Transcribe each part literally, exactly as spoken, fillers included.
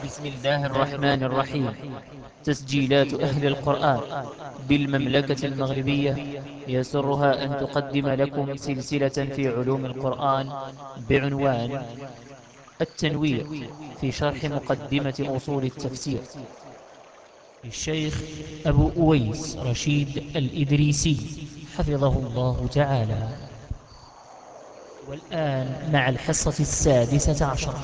بسم الله الرحمن الرحيم. تسجيلات أهل القرآن بالمملكة المغربية يسرها أن تقدم لكم سلسلة في علوم القرآن بعنوان التنوير في شرح مقدمة أصول التفسير للشيخ أبو أويس رشيد الإدريسي حفظه الله تعالى. والآن مع الحصة السادسة عشرة.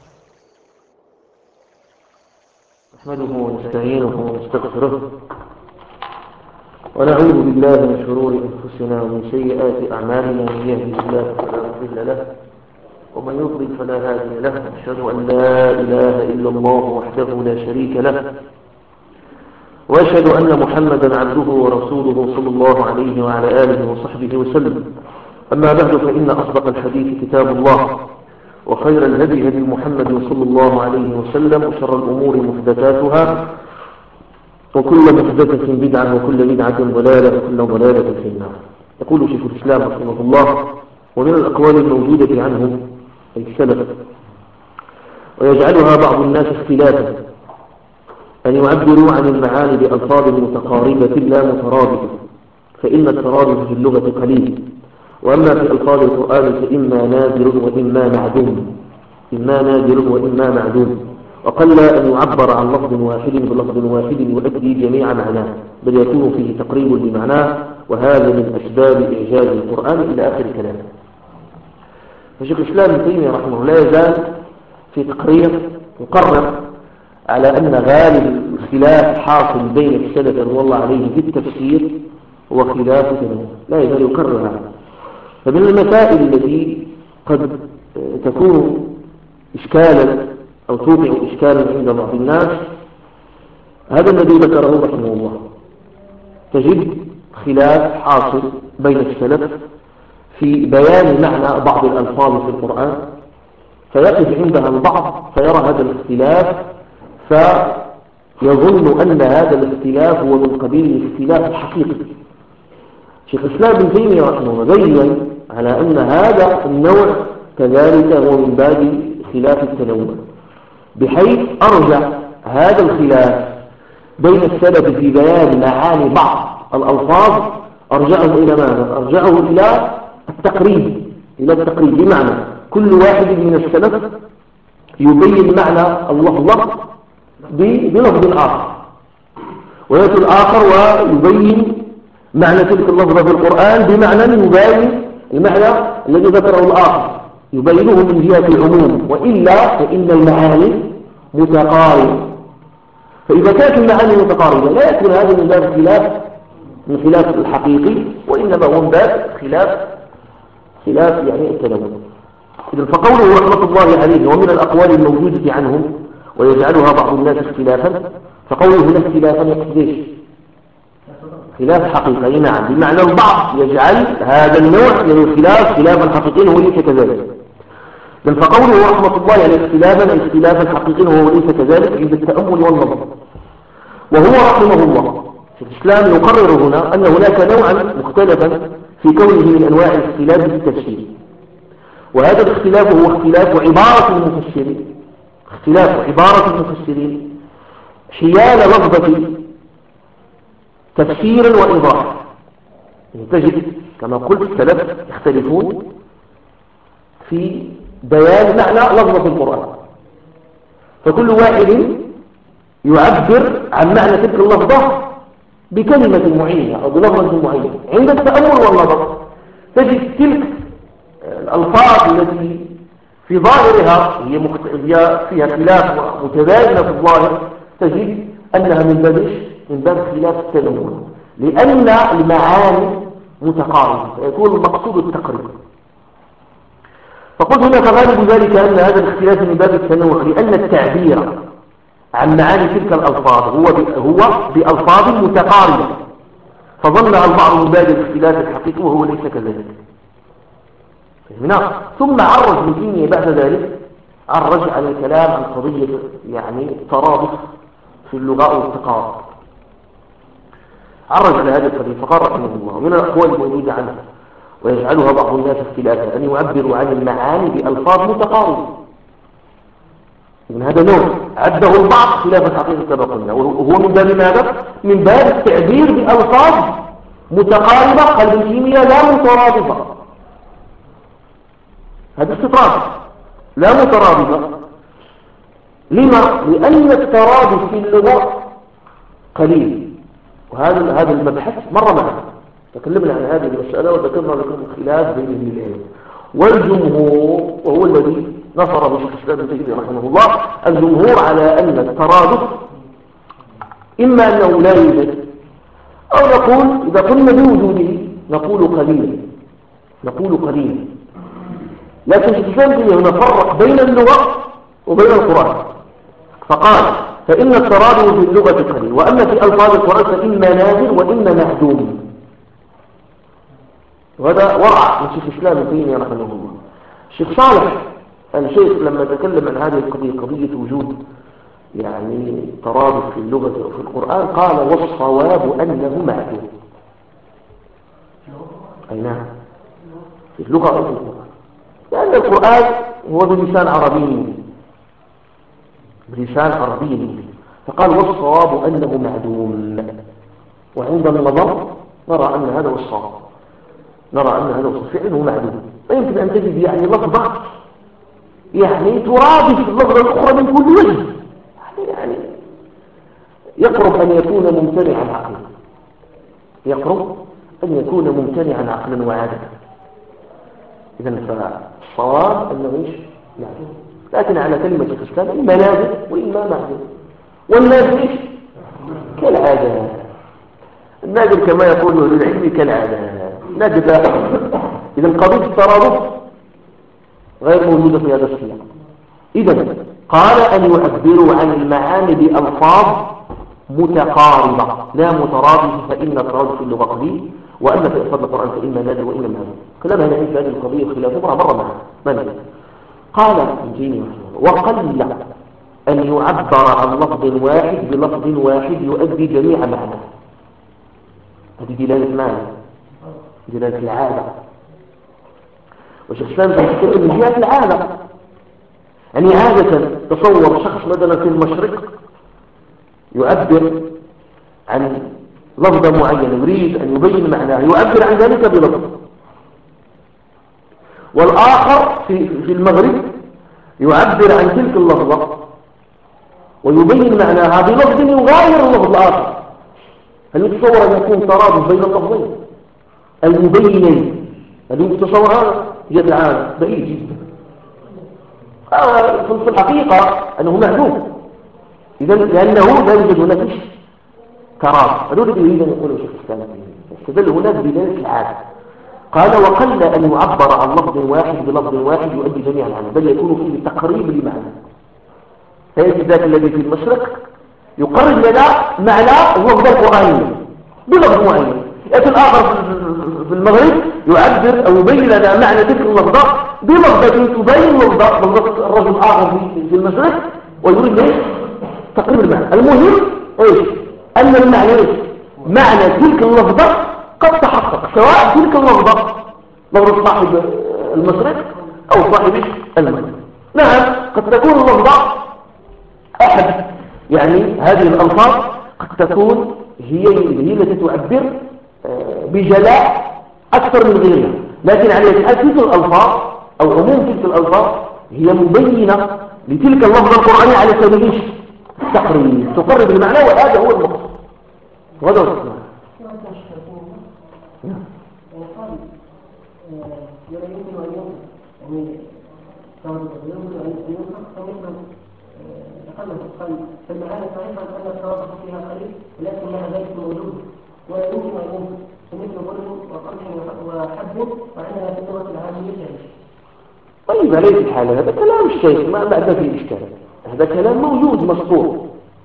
نحمده ونستعينه ونستغفره ونعوذ بالله من شرور أنفسنا ومن سيئات أعمالنا، من يهده الله فلا مضل له ومن يضلل فلا هادي له. أشهد أن لا إله إلا الله وحده لا شريك له، وأشهد أن محمدا عبده ورسوله صلى الله عليه وعلى آله وصحبه وسلم. أما بعد، فإن أصدق الحديث كتاب الله، وخير الهدي هدي محمد صلى الله عليه وسلم، وشر الأمور محدثاتها، وكل محدثة بدعة، وكل بدعة ضلالة، وكل ضلالة في النار. يقول شيخ الإسلام رحمه الله: ومن الأقوال الموجودة عنهم أي السلف، ويجعلها بعض الناس اختلافا، أن يعبروا عن المعاني بألفاظ متقاربة لا مترادفة، فإن الترادف في اللغة قليل، وأما في ألفاظ القرآن فإما نادر وإما معدوم، إما نادر وإما معدوم، وقل أن يعبر عن لفظ واحد بلفظ واحد يؤدي جميع معناه، بل يكون فيه تقريب لمعناه، وهذا من أسباب إعجاز القرآن إلى آخر الكلام. فشيخ الإسلام ابن تيمية رحمه الله لا يزال في تقرير يقرر على أن غالب الخلاف حاصل بين السلف رضي الله عليه في التفسير هو خلاف تنوع، لا يزال يكرر هذا. فمن المسائل التي قد تكون إشكالا أو توقع إشكالا عند بعض الناس هذا الذي ذكره رحمه الله. تجد خلاف حاصل بين السلف في بيان معنى بعض الألفاظ في القرآن، فيقف عندها البعض فيرى هذا الاختلاف فيظن أن هذا الاختلاف هو من قبيل الاختلاف الحقيقي. شيخ الإسلام ابن تيمية رحمه الله بين على أن هذا النوع كذلك هو من باب خلاف التنوع، بحيث أرجع هذا الخلاف بين السلف في بيان معاني بعض الألفاظ، أرجعه إلى ماذا؟ أرجعه إلى التقريب، إلى التقريب، بمعنى كل واحد من السلف يبين معنى اللفظة بلفظ آخر، ويأتي الآخر ويبين معنى تلك اللفظة في القرآن بمعنى يبين المعنى الذي ذكره الآخر، يبينه من جهة العموم، وإلا فإن المعاني متقاربة. فإذا كانت المعاني متقاربة لا يكون هذا من باب خلاف من خلاف الحقيقي، وإنما هو من باب خلاف خلاف يعني التنوع. إذن فقوله رحمة الله عليه: ومن الأقوال الموجودة عنهم ويجعلها بعض الناس اختلافا، فقوله هنا اختلافا يقصد خلاف حقيقي، نعم، بمعنى البعض يجعل هذا النوع من الخلاف خلافا حقيقيا وهو ليس كذلك. فقوله رحمة الله يعني اختلافا اختلافا حقيقيا وهو ليس كذلك عند التأمل والنظر. وهو رحمه الله في الإسلام يقرر هنا أن هناك نوعا مختلفا في كونه من أنواع الاختلاف في التفسير، وهذا الاختلاف هو اختلاف عبارة المفسرين، اختلاف عبارة المفسرين حيال لفظة تفسيرا وإيضاحا. تجد كما قلت السلف يختلفون في بيان معنى لفظة القرآن، فكل واحد يعبر عن معنى تلك اللفظة بكلمة معينة أو بلفظة معينة. عند التأمل والنظر تجد تلك الألفاظ التي في ظاهرها هي, مخت... هي فيها خلاف متباينة في الظاهر، تجد أنها من باب من باب خلاف التنوع، لأن المعاني متقاربة فيكون المقصود التقريب. فقلت هنا فغالب ذلك أن هذا الاختلاف من باب التنوع، لأن التعبير عن معاني تلك الألفاظ هو هو بألفاظ متقاربة، فظن البعض من باب الاختلاف الحقيقي وهو ليس كذلك. هنا ثم عرج من تيمية بعد ذلك عرج على الكلام عن قضية يعني الترادف في اللغة والتقارب، عرج على هذه القضية فقال رحمه الله: من الأقوال الموجودة عنه ويجعلها بعض الناس اختلافا أن يعبروا عن المعاني بألفاظ متقاربة، من هذا نوع عده البعض خلاف الحقيقة كما قلنا، وهو من باب ماذا؟ من باب التعبير بألفاظ متقاربة قال ابن تيمية لا مترادفة. هذا استطراد لا مترادفة. لما؟ لأن الترادف في اللغة قليل، وهذا هذا المبحث مر معنا تكلمنا عن هذه المسألة وذكرنا لكم الخلاف بين أهل العلم. والجمهور وهو الذي نصر به شيخ الإسلام ابن تيمية رحمه الله، الجمهور على أن الترادف إما أنه لا يوجد، أو نقول إذا قلنا بوجوده نقول قليلا نقول قليلا لكن شيخ الإسلام ابن تيمية هنا فرق بين اللغة وبين القرآن، فقال فإن الترادف في اللغة قليل، وأما في ألفاظ القرآن فإما نادر وإما معدوم. وهذا ورع من شيخ الإسلام ابن تيمية رحمه الله. الشيخ صالح الشيخ لما تكلم عن هذه القضية قضية وجود يعني ترادف في اللغة وفي القرآن قال والصواب أنه معدوم. أي نعم في اللغة وفي القرآن، لأن القرآن هو بلسان عربي بلسان عربي فقال والصواب أنه معدوم. وعند النظر نرى أن هذا هو الصواب، نرى أن هذا هو فعله معدوم. فيمكن أن تجد يعني لفظة يعني ترادف اللفظة الأخرى من كل وجه، يعني يقرب أن يكون ممتنعا عقلا، يقرب أن يكون ممتنعا عقلا وعادة. إذن فالصواب أنه إيش معدوم، لكن على كلمة الإسلام إما نادر وإما معدوم. والنادر إيش كالعادة، النادر كما يقول أهل العلم كالعادة نادر. إذن قضية الترادف غير موجودة في هذا السياق. إذن قال أن يعبروا عن المعاني بألفاظ متقاربة لا مترادفة، فإن الترادف في اللغة قليل، وأما في ألفاظ القرآن فإما نادر وإما معدوم. كلام هنا في هذه القضية خلافه مرة معنا ما نادر. قال ابن تيمية وقل أن يعبر عن لفظ واحد بلفظ واحد يؤدي جميع معناه. هذه دلالة معنى، دلالة العادة. وشيخ الإسلام يتكلم من جهة العادة، يعني عادة تصور شخص مثلا في المشرق يعبر عن لفظة معينة يريد أن يبين معناه يعبر عن ذلك بلفظ، والآخر في في المغرب يعبر عن تلك اللفظة ويبين معناها بلفظ يغاير اللفظ الآخر. هل يتصور أن يكون ترادف بين اللفظين المبينين؟ هل يتصور هذا؟ يدعى بعيد جدا. آه في الحقيقة أنه معدوم، إذن لأنه لا يوجد هناك ترادف. هذول يريد أن يقول الشيخ الإسلام استدل هناك بداية العادة. قال وقل أن يعبر عن لفظ واحد بلفظ واحد يؤدي جميعا عنه، بل يكون فيه تقريب لمعنى. فيأتي ذاك الذي في المشرق يقرب لنا معنى اللفظ القرآني بلفظ معين، يأتي الآخر في المغرب يعبر أو يبين لنا معنى تلك اللفظة بلفظة تبين لفظة الرجل الآخر في المشرق ويريد ليش تقريب المعنى. المهم إيش أن المعنى إيش معنى تلك اللفظة قد تحقق، سواء تلك اللفظة لفظة صاحب المشرق أو صاحب المغرب. نعم قد تكون اللفظة أحد يعني هذه الألفاظ قد تكون هي هي التي تعبر بجلاء أكثر من غيرها، لكن على تلك الألفاظ أو عموم تلك الألفاظ هي مبينة لتلك اللفظة القرآنية على سبيل التقريب، تقرب المعنى، وهذا هو المقصود. وهذا هو المقصود. فالمعاني صحيحة أن التواضع فيها قليل، ولكن مع ذلك موجود ولا يمكن أن يمكن فمثل ظلم وقمح وحد وعندنا في اللغة العامية تعيش. طيب عليه الحال هذا كلام الشيخ ما بعد فيه إشكال، هذا كلام موجود مسطور.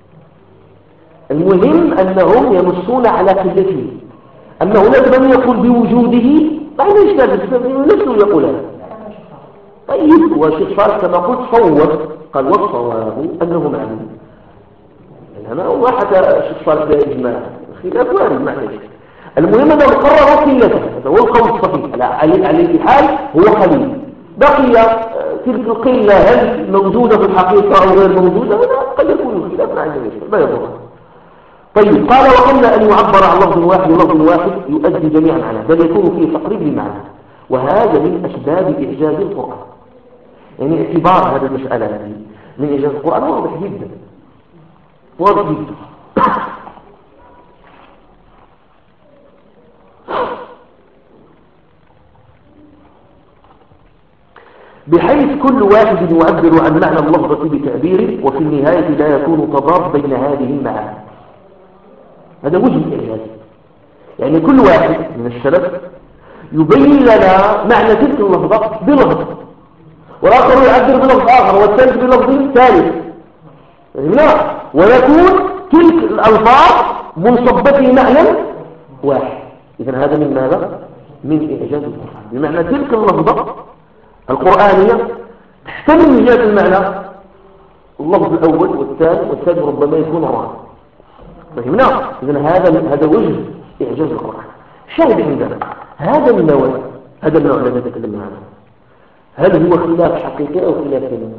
المهم أنهم يمسون على قلته، أما هناك من يقول بوجوده ما عنده إشكال، نفسه يقول هذا. طيب والشيخ صالح كما قلت صور قال والصواب أنه معلوم. هنا هو حتى الشيخ صالح بإجماع خلاف وارد ما عليه. المهم أنه قرر قلته، هذا هو القول الصحيح على عليه الحال هو قليل. بقي تلك القلة هل موجودة في الحقيقة أو غير موجودة؟ هذا قد يكون خلاف مع الناس لا يضر. طيب قال وقل أن يعبر عن لفظ واحد ولفظ واحد يؤدي جميعا عنه بل يكون فيه تقريب لمعنى، وهذا من أسباب إعجاز القرآن. يعني اعتبار هذه المسألة هذه من إعجاز القرآن واضح جدا واضح جدا. بحيث كل واحد يعبر عن معنى اللفظة بتعبيره، وفي النهاية لا يكون تضاد بين هذه المعاني. هذا وجه الإعجاز. يعني كل واحد من السلف يبين لنا معنى تلك اللفظة بلفظ، والآخر يعبر بلفظ آخر، والثالث بلفظ ثالث، لا ويكون تلك الألفاظ منصبة في معنى واحد. إذن هذا من ماذا؟ من إعجاز القرآن. بمعنى تلك اللفظة القرآنية تحتمل من جهة المعنى اللفظ الأول والثاني والثالث ربما يكون الرابع. فهمنا؟ إذن هذا هذا وجه إعجاز القرآن. شاهد عندنا هذا النوع هذا النوع الذي تكلمنا عنه هل هو خلاف حقيقي أو خلاف كلمة؟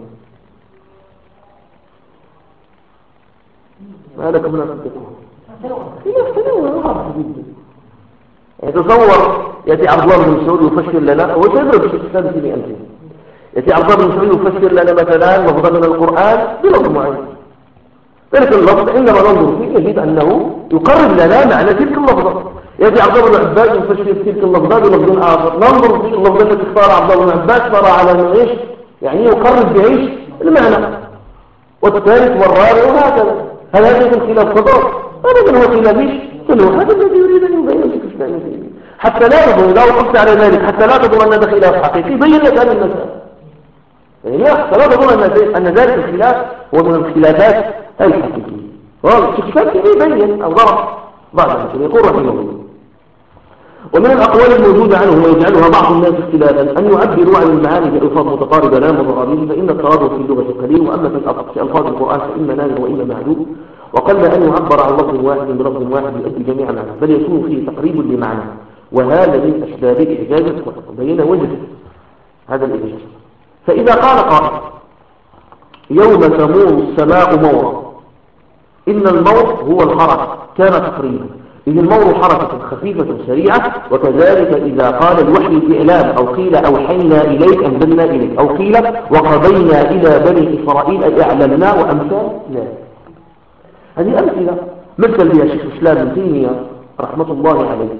ما لكم لا تتقون خلاف تنوع واضح جدا. يعني تصور يأتي عبد الله بن مسعود يفسر لنا هو سيدرس في الإسلام في أمثلة. يأتي عبد الله بن مسعود يفسر لنا مثلا لفظا من القرآن بلفظ معين. ذلك اللفظ عندما ننظر فيه نجد أنه يقرب لنا معنى تلك اللفظة. يأتي عبد الله بن عباس يفسر تلك اللفظة بلفظ آخر، ننظر في اللفظة التي اختار عبد الله بن عباس ترى على أنه إيش؟ يعني يقرب بعيش المعنى، والثالث والرابع وهكذا. هل هذا يكون خلاف تضاد؟ أبدا هو خلاف إيش؟ هذا الذي يريد أن يبين لك الإسلام فيه حتى لا تظن إذا وقفت على ذلك حتى لا تظن أن هذا خلاف حقيقي بين لك هذه المسألة. يعني لا تظن أن ذلك الخلاف هو من الخلافات الحقيقية. والشيخ الإسلام يبين أو ضرب بعض المسلمين يقول رحمه الله ومن الأقوال الموجودة عنه ويجعلها بعض الناس اختلافا أن يعبروا عن المعاني بألفاظ متقاربة لا متضاربين، فإن الترادف في اللغة قليل، وأما في ألفاظ القرآن فإما نادر وإما معدود، وقل أن يعبر عن لفظ واحد بلفظ واحد يؤدي جميع معنى بل يكون فيه تقريب لمعنى، وهذا من أسباب إعجاز القرآن. وبين وجه هذا الإعجاز. فإذا قال قائل يوم تمور السماء مورا، إن المور هو الحركة كان تقريبا، إذ المور حركة خفيفة سريعة. وكذلك إذا قال الوحي الإعلام أو قيل أوحينا إليك أنزلنا إليك، أو قيل وقضينا إلى بني إسرائيل أي أعلمنا، وأمثال ذلك. هذه أمثلة مثل بها شيخ الإسلام ابن تيمية رحمة الله عليه.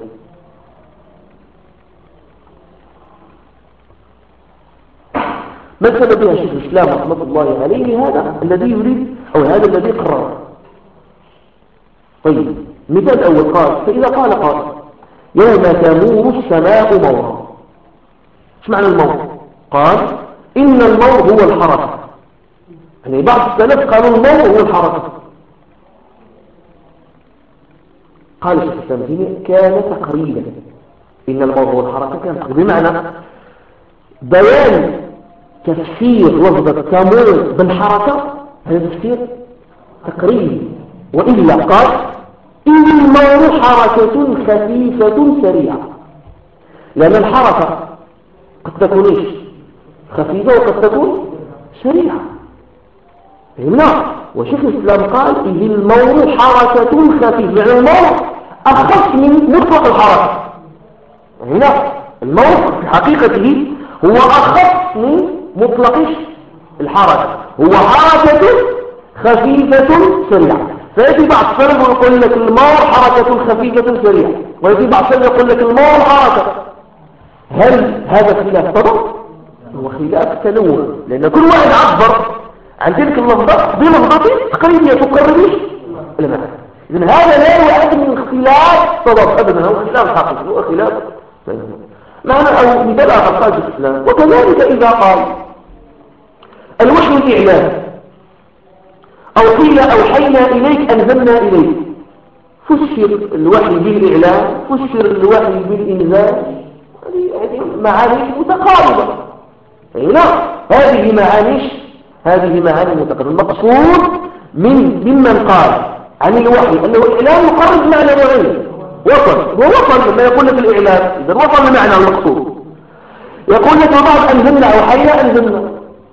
مثل بها شيخ الإسلام رحمة الله عليه هذا الذي يريد أو هذا الذي قرر. طيب مثال أول قال فإذا قال قال يوم تمور السماء مورا، ايش معنى المور؟ قال إن المور هو الحركة. يعني بعض السلف قالوا المور هو الحركة. قال الشيخ الإسلام ابن كان تقريبا، إن المور هو الحركة كان تقريبا، بمعنى بيان تفسير لفظة تمور بالحركة هذا تفسير تقريبي. وإلا قال إن المور حركة خفيفة سريعة، لأن الحركة قد تكون إيش؟ خفيفة وقد تكون سريعة. فهمنا؟ وشيخ الإسلام قال إذ المور حركة خفيفة، يعني المور أخف من مطلق الحركة. هنا المور في حقيقته هو أخف من مطلق الحركة، هو حركة خفيفة سريعة. فيأتي بعض السلف ويقول لك المور حركة خفيفة سريعة، ويأتي بعض السلف يقول لك المور حركة. هل هذا خلاف تضاد؟ هو خلاف تنوع، لأن كل واحد عبر عن تلك اللفظة بلفظة تقريبية تقرب المعنى. إذن هذا لا يؤدي من اختلاف تضاد أبدا، هو خلاف حقيقي، هو خلاف تنوع. معنى أو مثال آخر قال الإسلام وكذلك إذا قال الوحي الإعلام أو قيل أوحينا إليك أنزلنا إليك، فسر الوحي بالإعلام، فسر الوحي بالإنزال، هذه معاني متقاربة. لا هذه معاني هذه معاني متقاربة. المقصود من ممن قال عن الوحي أنه الإعلام يقرب معنى معين وصل، ووصل لما يقول لك الإعلام إذا وصل لمعنى المقصود. يقول لك وبعض أنزلنا أوحينا أنزلنا،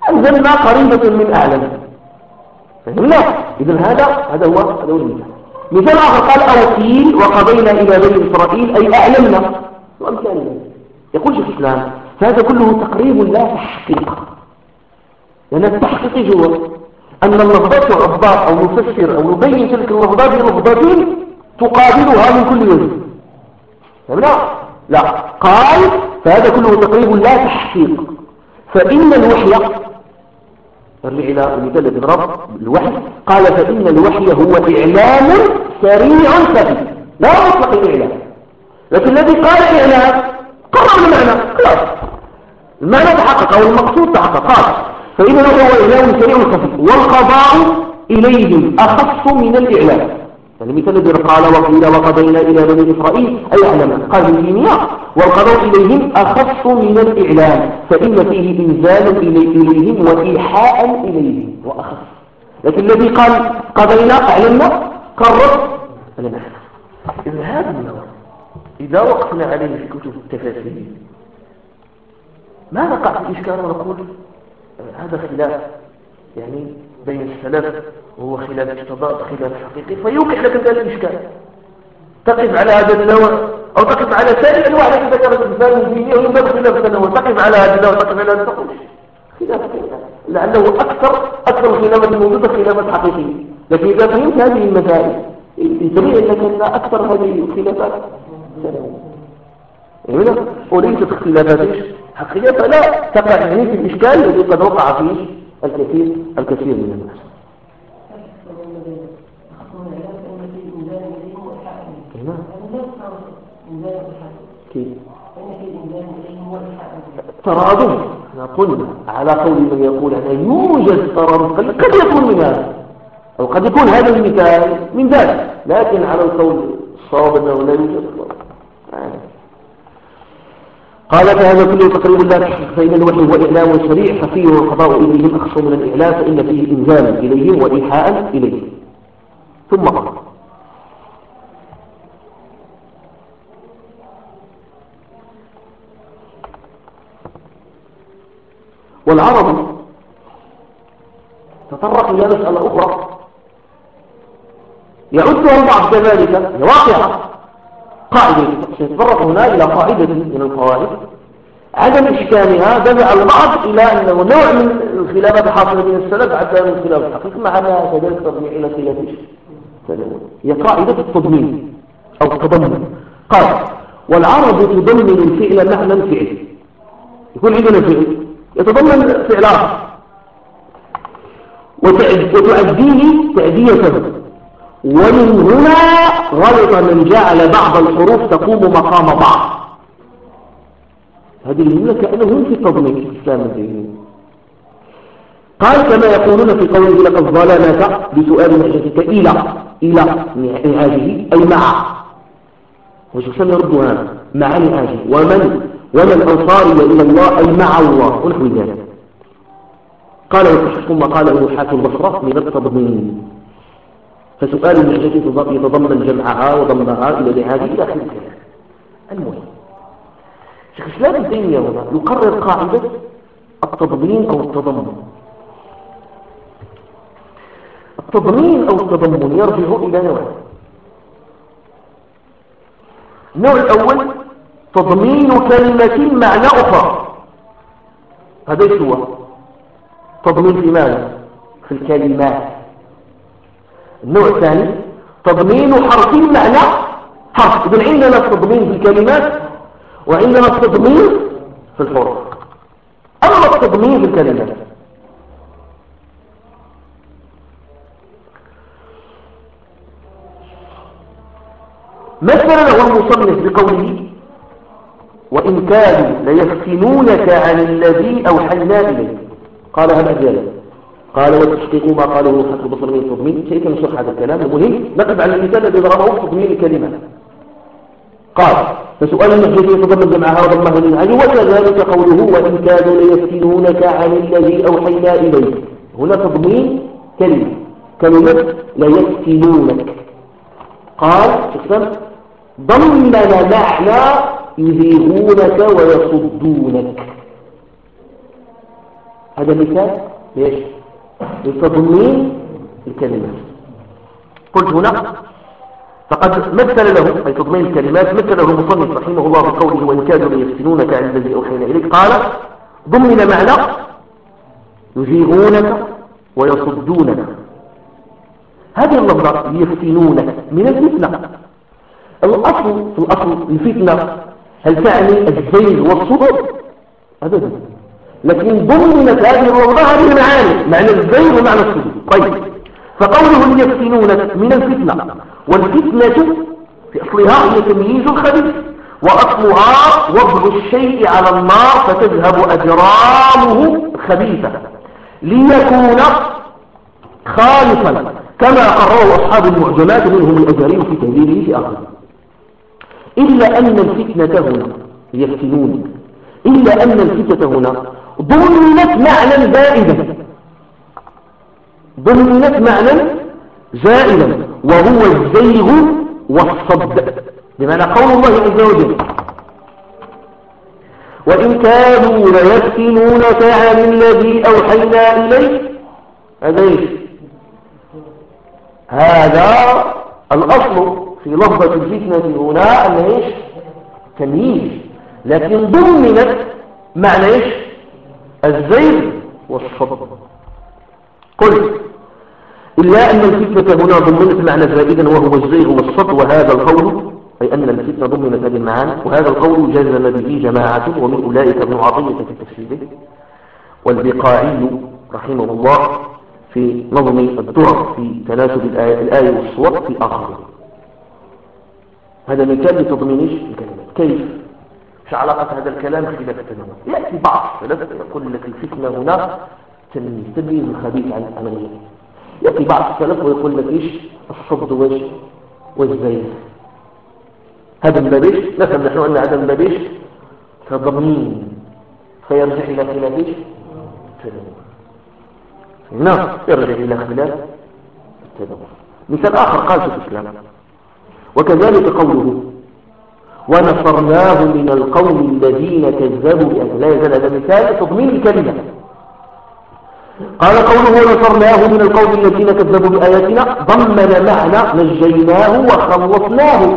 أنزلنا قريبة من أعلم. فهمنا؟ إذن هذا هذا هو هذا هو المثال. مثال آخر قال أوكيل وقضينا إلى بني إسرائيل أي أعلمنا وأمثالنا. يقول شيخ الإسلام فهذا كله تقريب لا تحقيق، لأن التحقيق هو أن اللفظات عبارة أو نفسر أو نبين تلك اللفظات بلفظات تقابلها من كل وجه. فهمنا؟ لا، قال فهذا كله تقريب لا تحقيق، فإن الوحي ارجع إلى المثال الذي ضرب الوحي قال فإن الوحي هو إعلام سريع خفي لا مطلق الإعلام، لكن الذي قال إعلام قرر المعنى خلاص، المعنى تحقق أو المقصود تحقق. قال فإن الوحي هو إعلام سريع خفي والقضاء إليهم أخص من الإعلام. يعني المثال الذي قال وقيل وقضينا إلى بني إسرائيل أي أعلم قال الجميع والقضاء إليهم أخص من الإعلام فإن فيه إنزال إليهم وإيحاء إليهم وأخص، لكن الذي قال قضينا أعلمنا قرر لنا. إذا هذا النوع إذا وقفنا عليه في كتب التفاسير ما نقع في إشكال ونقول هذا خلاف يعني بين السلف وهو خلاف اجتضاء خلاف حقيقي فيوقع لك ذلك الإشكال، تقف على هذا النوع أو تقف على سائر الأنواع التي ذكرت الإنسان الدينية وينبغي خلاف النوع، تقف على هذا النوع تقف على هذا تقول خلاف لأنه أكثر أكثر الخلافات الموجودة خلافات حقيقية، لكن إذا فهمت هذه المسائل انتبه أنك أن أكثر هذه الخلافات يعني وليست اختلافات حقيقية فلا تقع يعني في الإشكال الذي قد وقع فيه الكثير الكثير من الناس. كيف؟ ترادف احنا قلنا على قول من يقول أنه يوجد ترادف قد يكون من هذا أو قد يكون هذا المثال من ذلك، لكن على القول الصواب أنه لا يوجد. قال فهذا كله تقريب لا تحقيق فإن الوحي هو إعلام سريع خفي والقضاء إليهم أخص من الإعلام فإن فيه إنزال إليهم وإيحاء إليهم. ثم قال والعرب تطرق إلى مسألة أخرى يعدها البعض كذلك واقعة قاعدة، سيتطرق هنا إلى قاعدة من القواعد عدم إشكالها دفع البعض إلى أنه نوع من الخلافات الحاصلة من السلف حتى من الخلاف الحقيقي مع أنها كذلك ترجع إلى خلاف هي قاعدة التضمين أو التضمن. قال والعرب تضمن الفعل معنى الفعل، يكون عندنا فعل يتضمن فعل آخر وتؤديه تأدية، ومن هنا غلط من جعل بعض الحروف تقوم مقام بعض. هذه الجملة كأنهم في التضمين في الإسلام الديني. قال كما يقولون في قوله لقد ظلمك بسؤال نعجتك إلى إلى نعاجه أي مع، وشخصا يرد هذا مع نعاجه ومن ومن أنصاري إلى الله أي مع الله ونحو ذلك. قال ثم قاله حاكم البصرة من التضمين، فسؤال النعجة يتضمن جمعها وضمها إلى نعاجه إلى آخر الكلام. المهم شيخ الإسلام ابن تيمية هنا يقرر قاعدة التضمين أو التضمن. التضمين أو التضمن يرجع إلى نوعين. النوع الأول تضمين كلمة معنى أخرى، هذا هو تضمين في ماذا؟ في الكلمات. النوع الثاني تضمين حرف معنى حرف. إذن عندنا التضمين في الكلمات وعندنا التضمين في الحروف. أما التضمين في الكلمات مثل له المصنف بقوله وإن كانوا ليفتنونك عن الذي أوحينا إليه. قال هذا ذلك قال وتحقيق ما قاله حق البصر من التضمين. شيء كان يشرح هذا الكلام المهم نقف على المثال الذي ضربه تضمين الكلمات. قال فسؤال النحجة يتضمن جمعها وضمها للنعاج وكذلك قوله وإن كانوا ليفتنونك عن الذي أوحينا إليه. هنا تضمين كلمة كلمة ليفتنونك. قال شخصا ضمن معنى يذيغونك ويصدونك. هذا مثال ليش؟ لتضمين الكلمات. قلت هنا فقد مثل له أي تضمين الكلمات مثله المصنف رحمه الله بقوله وإن كانوا ليفتنونك عن الذي أوحينا إليك قال ضمن معنى يزيغونك ويصدونك. هذه اللفظة يفتنونك من الفتنة. الأصل في الأصل الفتنة هل تعني الزيغ والصدور؟ أبدا، لكن ضمنت هذه اللفظة هذه المعاني معنى الزيغ ومعنى الصدور. طيب فقوله يفتنونك من الفتنة، والفتنة في أصلها هي تمييز الخبيث، وأصلها وضع الشيء على النار فتذهب أجرامه الخبيثة ليكون خالصا كما قرره أصحاب المعجمات منهم الأزهري في تهذيبه في آخره. إلا أن الفتنة هنا يفتنون إلا أن الفتنة هنا ضمنت معنى زائدا ضمنت معنى زائدا وهو الزيغ والصد، بمعنى قول الله عز وجل وإن كانوا ليفتنونك عن الذي أوحينا إليك. هذا إيش؟ هذا الأصل في لفظة الفتنة هنا أن إيش؟ تمييز، لكن ضمنت معنى إيش؟ الزيغ والصد. قلت إلا أن الفتنة هنا ضمنت معنى زائدا وهو الزيغ والصد، وهذا القول أي أن الفتنة ضمنت هذه المعاني، وهذا القول جزم به جماعة ومن أولئك ابن عطية في تفسيره والبقاعي رحمه الله في نظم الدرر في تناسب الآية, الآية والصور في آخره. هذا مثال لتضمينش الكلمات. كيف؟ مش علاقة هذا الكلام خلاف التنوع؟ يأتي بعض السلف يقول لك الفتنة هنا تمييز الخبيث عن عن غيره. يأتي بعض السلف ويقول لك إيش؟ الصد وإيش؟ والزيغ. هذا البابيش نفهم نحن أن هذا البابيش تضمين فيرجع إلى خلاف إيش؟ التنوع. نعم يرجع إلى خلاف التنوع. مثال آخر قال في الإسلام وكذلك قوله ونصرناه من القوم الذين كذبوا بآياتنا. لا يزال هذا مثال تضمين الكلمة. قال قوله ونصرناه من القوم الذين كذبوا بآياتنا ضمن معنى نجيناه وخلصناه.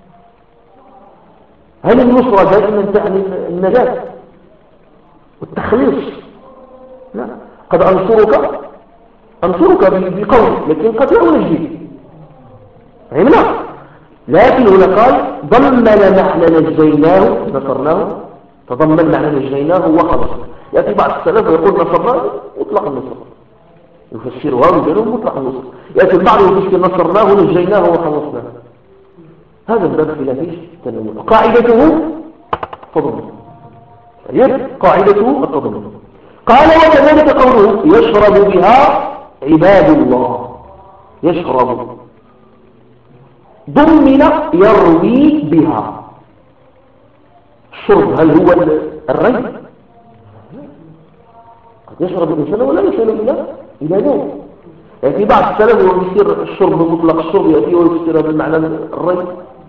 هل النصرة دائما تعني النجاة والتخليص؟ لا، قد أنصرك أنصرك بقول لكن قد لا أنجيك. فهمنا؟ لكن هنا قال ضمن معنى نجيناه نصرناه، تضمن معنى نجيناه وخلصناه. يأتي بعض السلف ويقول نصرناه مطلق النصر، يفسرها ويقولون مطلق النصر. يأتي البعض يفسر نصرناه نجيناه وخلصناه. هذا الباب خلافي تنوع. قاعدته تضمن. طيب قاعدته التضمن. قال وكذلك قوله يشرب بها عباد الله. يشرب ضمن يروي بها. الشرب هل هو الري؟ قد يشرب الإنسان ولا يشرب إلى إلى ذلك. يعني في بعض السلف يصير الشرب مطلق الشرب يأتي ويفسر بالمعنى الري.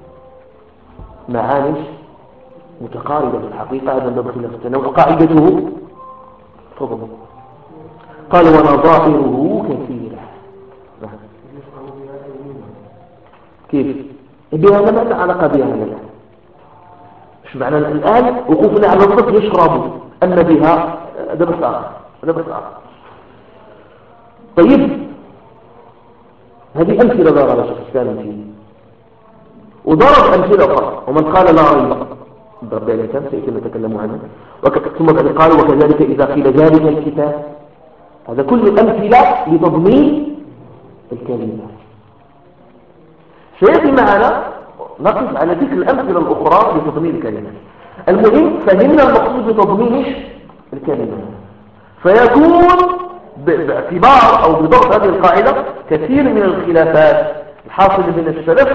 معاني متقاربة في الحقيقة. هذا باب خلاف التنوع. قاعدته تضمن. قال ونظائره كثيرة. كيف؟ بها ما علاقة بها لنا. مش معنى الآن وقوفنا على الطفل يشرب أن بها هذا بس آخر هذا بس آخر. طيب هذه أمثلة ضرب شيخ الإسلام فيه وضرب أمثلة أخرى. ومن قال لا ريب ضرب الإنسان سيتم نتكلم عنه. ثم بعد قال وكذلك إذا قيل ذلك الكتاب. هذا كل أمثلة لتضمين الكلمة. سيأتي معنا نقف على ذكر الأمثلة الأخرى لتضمين الكلمة. المهم فهمنا المقصود بتضمين الكلمة، فيكون باعتبار أو بضبط هذه القاعدة كثير من الخلافات الحاصلة من السلف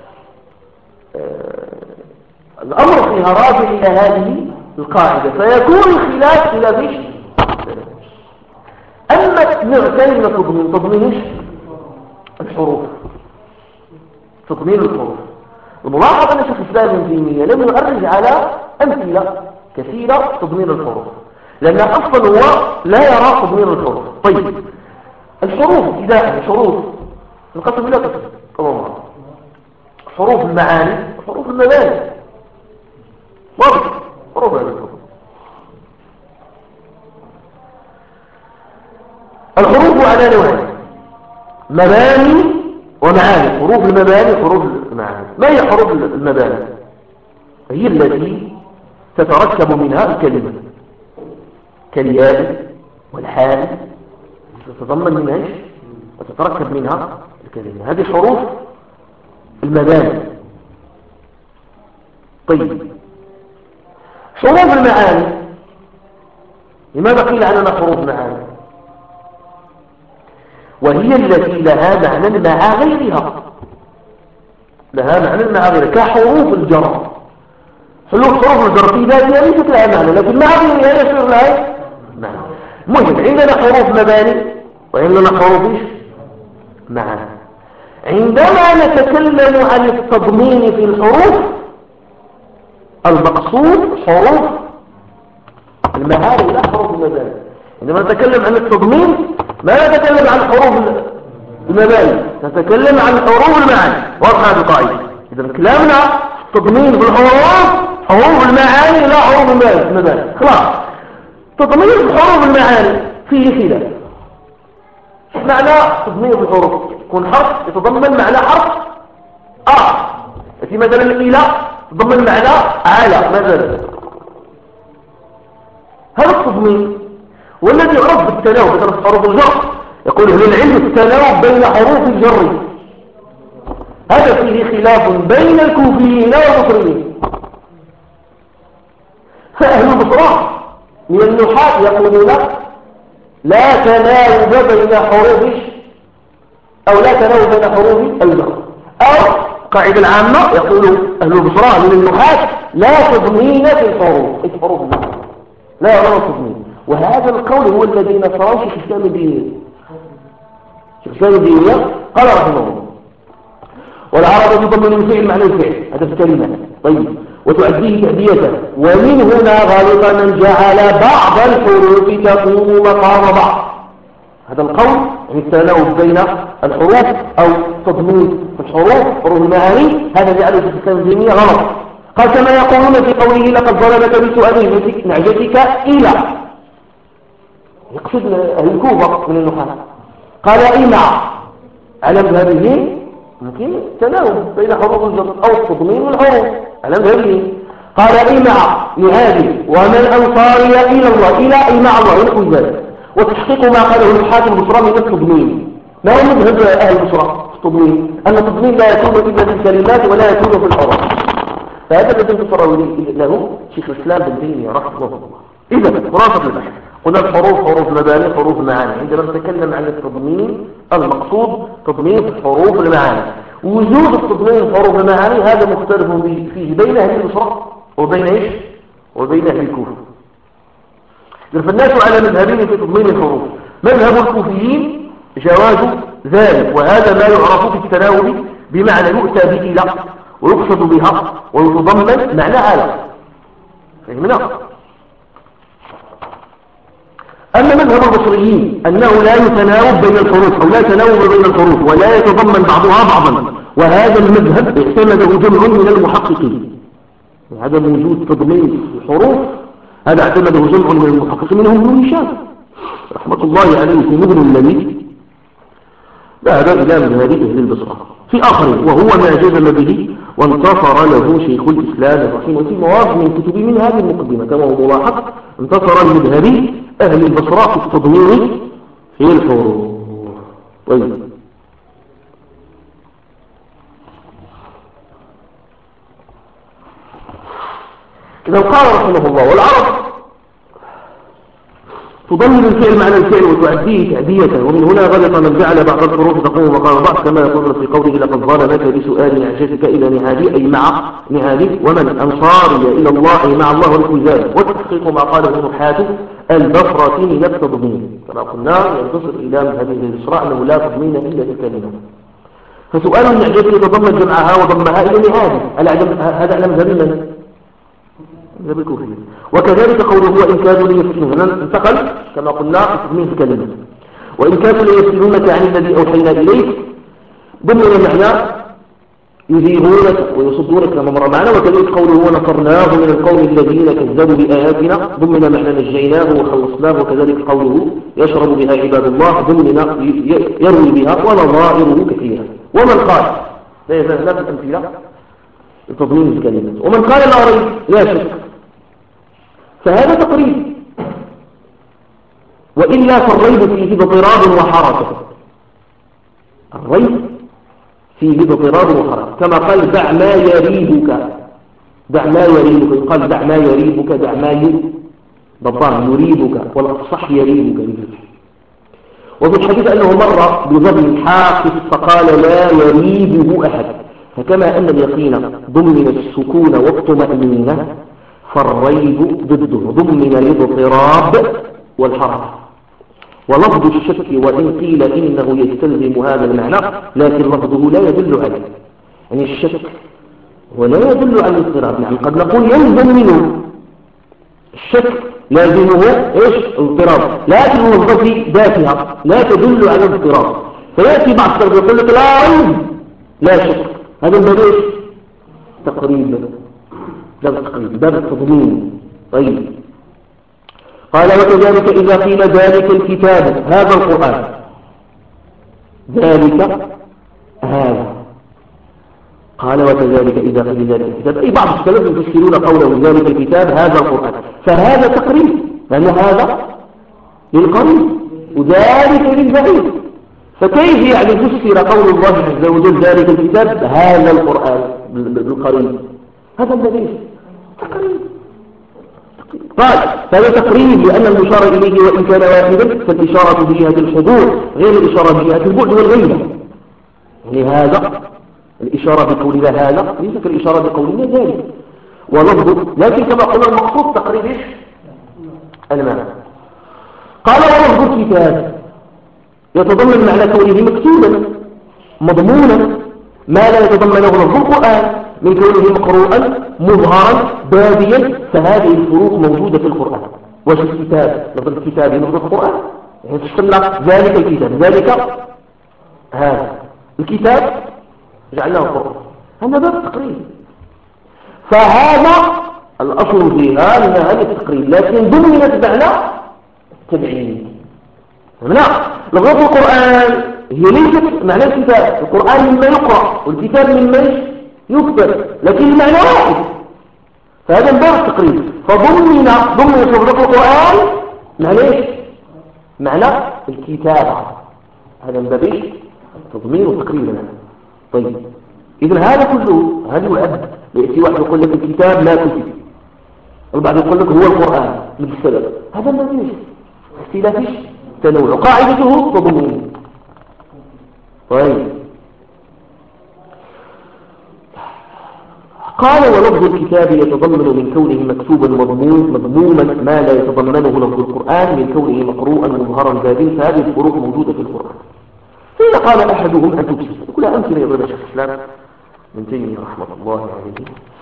الأمر فيها راجع إلى هذه القاعدة، فيكون الخلاف إلى ذيش. أما نوعين من تضمين تضمين الحروف تضمين الحروف. الملاحظة أن شيخ الإسلام ابن تيمية لم يؤرج على أمثلة كثيرة تضمين الحروف، لأن أصلا هو لا يرى تضمين الحروف. طيب الحروف ابتداء شروط القسم لا قسم طبعا حروف المعاني وحروف المباني واضح حروف الحروف الحروف على نوعين مباني ومعاني. حروف المباني حروف المعاني. ما هي حروف المباني؟ هي التي تتركب منها الكلمة كالياء والحاء تتضمن منها وتتركب منها الكلمة. هذه حروف المباني. طيب حروف المعاني لماذا قيل عننا حروف معاني؟ وهي التي لها معنى مع غيرها لها معنى مع غيرها كحروف الجر. حروف الجر في ذاتها ليست لها معنى لكن مع غيرها يصير لها معنى. مهم عندنا حروف مباني وعندنا حروف معاني. عندما نتكلم عن التضمين في الحروف المقصود حروف المعاني لا حروف المباني. عندما نتكلم عن التضمين ما نتكلم عن حروف المباني نتكلم عن حروف المعاني. واضحة هذه القاعدة. إذا كلامنا تضمين في الحروف حروف المعاني لا حروف المباني. خلاص تضمين في حروف المعاني فيه خلاف. معنى تضمين في الحروف يكون حرف يتضمن معنى حرف آه في مثلا إلى تضمن معنى على مثلا. هذا التضمين والذي يعرف بالتناوب مثلا حروف الجر يقول أهل العلم التناوب بين حروف الجر هذا فيه خلاف بين الكوفيين والبصريين. فأهل البصرة من النحاة يقولون لا تناوب بين حروف أو لا تناوب بين حروف الجر. أو قاعدة العامة يقول أهل البصرة من النحاة لا تضمين في الحروف في حروف الجر لا يرى تضمين. وهذا القول هو الذي نصره شيخ الإسلام الدينية. شيخ الإسلام الدينية قال رحمه الله والعرب تضمن الفعل معنى الفعل هذا في الكلمة. طيب وتؤديه تأدية ومن هنا غالط من جعل بعض الحروف تقوم مقام بعض. هذا القول يعني التناوب بين الحروف أو تضمين الحروف حروف المعاني هذا جعله شيخ الإسلام الدينية غلط. قال كما يقولون في قوله لقد ظلمك بسؤال نعجتك إلى يقصد أهل الكوفة من النحاة. قال إمع على مذهبه ممكن تناوب بين حروف الجر أو التضمين والحروف على مذهبه. قال إمع لهذه ومن أنصاري إلى الله إلى إمع الله يقول ذلك. وتحقيق ما قاله الحاكم البصرة من التضمين. ما هو مذهب أهل البصرة في التضمين؟ أن التضمين لا يكون إلا في الكلمات ولا يكون في الحروف. فهذا الذي انتصر له شيخ الإسلام بن تيمية رحمه الله. إذا خلاصة البحث قلنا الحروف حروف مباني حروف معاني. عندما نتكلم عن التضمين المقصود تضمين حروف المعاني. وجود التضمين حروف المعاني هذا مختلف فيه بين أهل البصرة وبين إيش وبين أهل الكوفة. فالناس على مذهبين في تضمين الحروف. مذهب الكوفيين جواز ذلك وهذا ما يعرف في التناوب بمعنى يؤتى بإلى ويقصد بها ويتضمن معنى على. فهمنا؟ أما مذهب البصريين أنه لا يتناوب بين الحروف أو لا تناوب بين الحروف ولا يتضمن بعضها بعضا. وهذا المذهب اعتمده جمع من المحققين. عدم وجود تضمين الحروف هذا اعتمده جمع من المحققين منهم ابن هشام رحمة الله عليه في مغني اللبيب ذهب إلى مذهب أهل البصرة في آخر وهو ما جزم به وانتصر له شيخ الإسلام الرحيم. وفي مواضع من كتبه من هذه المقدمة كما هو ملاحظ انتصر المذهبي أهل البصرة في التضمين في الحروف. طيب إذا قال رحمه الله والعرب تضمن الفعل معنى الفعل وتؤديه تأدية ومن هنا غلط من جعل بعض الحروف تقوم مقام بعض كما يقول في قوله لقد ظلمك بسؤال نعجتك إلى نهادي أي مع نهادي ومن أنصاري إلى الله أي مع الله والكذاب. والتحقيق ما قاله النحاة البصرة من التضمين كما قلنا ينتصر إلى هذه الإسراء أنه لا تضمين إلا بالكلمة. فسؤال النعجة يتضمن جمعها وضمها إلى نهادي هذا على مذهب من هذا بالكوفية. وكذلك قوله وإن كانوا ليفتنون، انتقل كما قلنا تضمين الكلمة، وإن كانوا ليفتنونك عن الذي أوحينا إليك، ضمن معنى يزيغونك ويصدونك كما مر معنا. وكذلك قوله ونصرناه من القوم الذين كذبوا بآياتنا، ضمن معنى نجيناه وخلصناه. وكذلك قوله يشرب بها عباد الله، ضمن يروي بها، ونظائره كثيرة. ومن قال لا يزال لا الأمثلة لتضمين الكلمة. ومن قال لا ريب لا شك، فهذا تقريب، وإلا فالريب فيه اضطراب وحركة. الريب فيه اضطراب وحركة، كما قال دع ما يريبك، دع ما يريبك، يقال دع ما يريبك، دع ما بالضم يريبك، والأفصح يريبك بالفتح. وفي الحديث أنه مر بضم حاقف فقال لا يريبه أحد. فكما أن اليقين ضمن السكون والطمأنينة، فالريب ضده ضمن الاضطراب والحركة. ولفظ الشك وإن قيل إنه يستلزم هذا المعنى، لكن لفظه لا يدل عليه. يعني الشك ولا يدل على الاضطراب، يعني قد نقول يلزم منه الشك، لازمه ايش؟ الاضطراب، لكن الوظيفة ذاتها لا تدل على الاضطراب. فيأتي بعض السلف يقول لك لا ريب لا شك، هذا باب ايش؟ تقريب، باب التقريب، باب التضمين. طيب قال وكذلك إذا قيل ذلك الكتاب هذا القرآن، ذلك هذا، قال وكذلك إذا قيل ذلك الكتاب، أي بعض السلف يفسرون قوله ذلك الكتاب هذا القرآن، فهذا تقريب، لأن هذا للقريب وذلك للبعيد. فكيف يعني تفسر قول الله عز وجل ذلك الكتاب هذا القرآن بالقريب؟ هذا الذي تقريب. قال فهذا تقريب لأن المشار إليه وإن كان واحدا، فالإشارة بجهة الحضور غير الإشارة بجهة البعد والغيبة. يعني هذا الإشارة بقولنا هذا ليست الإشارة بقولنا ذلك ولفظ، لكن كما قلنا المقصود تقريب إيش؟ المعنى. قال ولفظ الكتاب يتضمن معنى كونه مكتوبا مضمونا ما لا يتضمنه لفظ القرآن من كونه مقروءا مظهرا باديا. فهذه الفروق موجودة في القرآن. وش الكتاب؟ لفظ الكتاب لفظ القرآن، يعني تشتمل ذلك الكتاب، ذلك هذا الكتاب جعلناه قرآن، هذا باب التقريب. فهذا الأصل فيها أن هذا التقريب، لكن ضمنت معنى التبعيد. لا، لفظ القرآن هي ليست معنى الكتاب، القرآن مما يقرأ والكتاب مما يكتب، لكن المعنى واحد، فهذا من باب التقريب. فضمن ضمن لفظ القرآن معنى ايش؟ معنى الكتابة، هذا من باب ايش؟ التضمين والتقريب. طيب إذن هذا كله هل يؤد؟ يأتي واحد يقول لك الكتاب لا كتب، والبعض يقول لك هو القرآن بالسبب، هذا ما فيش اختلاف ايش؟ تنوع، قاعدته تضمين. طيب قال ولفظ الكتاب يتضمن من كونه مكتوبا مضمون مضموما ما لا يتضمنه لفظ القرآن من كونه مقروءا مظهرا بادين. فهذه الفروق موجودة في القرآن. فإذا قال أحدهم أن تبسل، كل أمثلة يضرب شيخ الإسلام من تيمية رحمة الله عليه.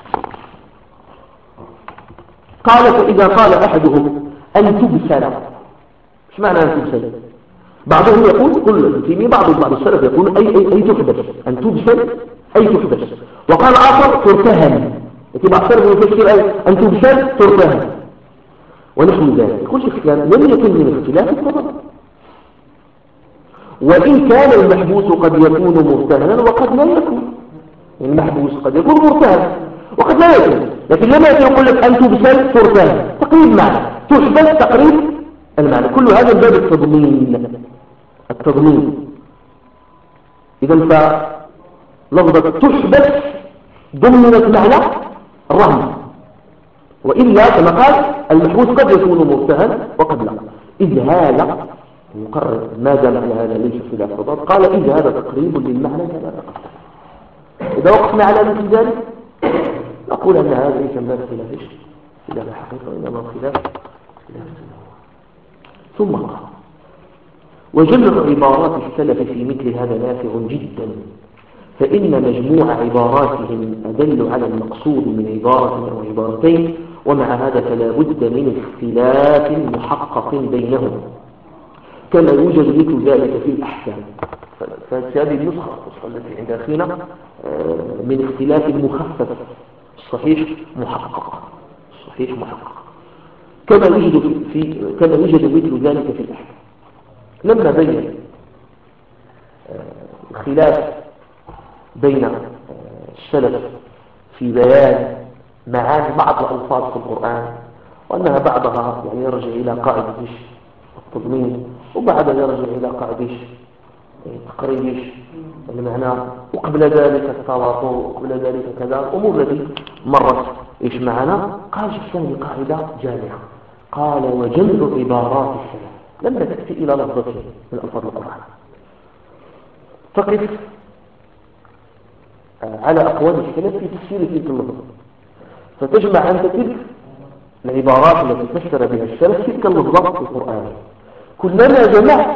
قال فإذا قال أحدهم أن تبسل، ايش معنى أن تبسل؟ بعضهم يقول كل تيمية، بعض بعض السلف يقول أي أي أي تحدث، أن تبسل أي تحدث. وقال آخر ترتهن، يتي بعض السلف يفسر أي أن تبسل ترتهن ونحو ذلك. يقول شيخ الإسلام لم يكن من اختلاف النظر، وإن كان المحبوس قد يكون مرتهنا وقد لا يكون، المحبوس قد يكون مرتهن وقد لا يكون، لكن لما يقول لك أن تبسل ترتهن تقريب معنى، تحدث تقريب المعنى، كل هذا باب التضمين. التضمين إذن فلفظة تحدث ضمنت معنى الرهن، وإلا كما قال المحبوس قد يكون مرتهن وقد لا. إذ هذا المقرر ما دام على هذا ليس خلاف تضاد، قال إذ هذا تقريب للمعنى كما تقدم. إذا وقفنا على مثل ذلك نقول أن هذا ليس من خلاف ايش؟ خلاف الحقيقة، وإنما خلاف خلاف ثم قال وجمع عبارات السلف في مثل هذا نافع جدا، فإن مجموع عباراتهم أدل على المقصود من عبارة أو عبارتين، ومع هذا فلا بد من اختلاف محقق بينهم كما يوجد مثل ذلك في الأحكام. فهذه النسخة التي عند أخينا من اختلاف مخفف الصحيح محقق الصحيح محقق كما يوجد في, في كما يوجد مثل ذلك في الأحكام. لما بين الخلاف بين السلف في بيان معاني بعض الألفاظ في القرآن وأنها بعضها يعني يرجع إلى قاعدة التضمين وبعدها يرجع إلى قاعدة تقريبش المعنى وقبل ذلك التواطؤ وقبل ذلك كذا الأمور التي مرت إيش معنا. قال الثاني قاعدة جامعة قال وجمع عبارات السلف لما تأتي إلى لفظة من ألفاظ القرآن تقف على أقوال السلف في تفسير تلك اللفظة فتجمع أنت تلك العبارات التي فسر بها السلف تلك اللفظة في القرآن. كلما جمعت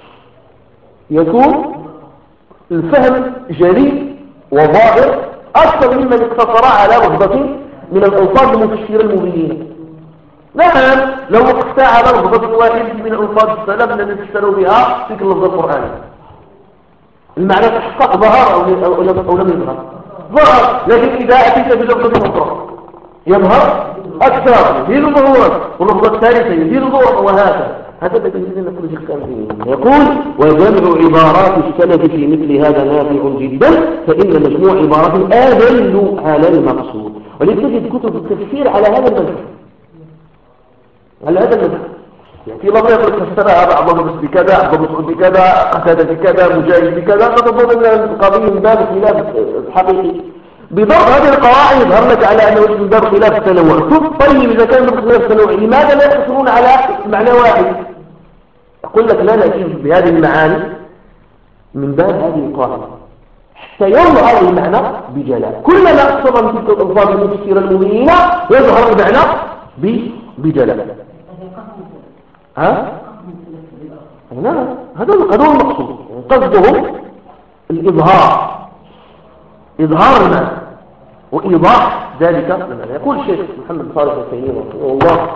يكون الفهم جلي وظاهر أكثر ممن اقتصر على لفظة من الألفاظ المفسرة المبينة. نعم لو وقفت على لفظة واحد من ألفاظ السلف الذي فسروا بها تلك اللفظة القرآنية المعنى تحقق ظهر أو لم يظهر ظهر، لكن إذا أتيت بلفظة أخرى يظهر أكثر يزيد ظهورا واللفظة الثالثة يزيد ظهورا وهذا هذا الذي يريد أن نقول شيخ فيه. يقول وجمع عبارات السلف في مثل هذا نافع جدا فإن مجموع عبارات أدل على المقصود. ولتجد كتب التفسير على هذا المنهج على هذا المنهج يعني في لفظ يقول فسرها بعضهم بكذا عبد مسعود بكذا قتادة بكذا مجاهد بكذا فتظن أن القضية من باب خلاف حقيقي بضرب هذه القواعد يظهر لك على أنه من باب خلاف التنوع. طيب إذا كان من خلاف التنوع لماذا لا يقتصرون على معنى واحد؟ أقول لك لا نأتي بهذه المعاني من باب هذه القاعدة حتى يظهر المعنى بجلاء. كلما أقصر من تلك الألفاظ المفسرة المبينة يظهر المعنى بجلاء. ها؟ نعم هذا هو المقصود قصدهم الإظهار إظهار المعنى وإيضاح ذلك المعنى. يقول الشيخ محمد صالح العثيمين رحمه الله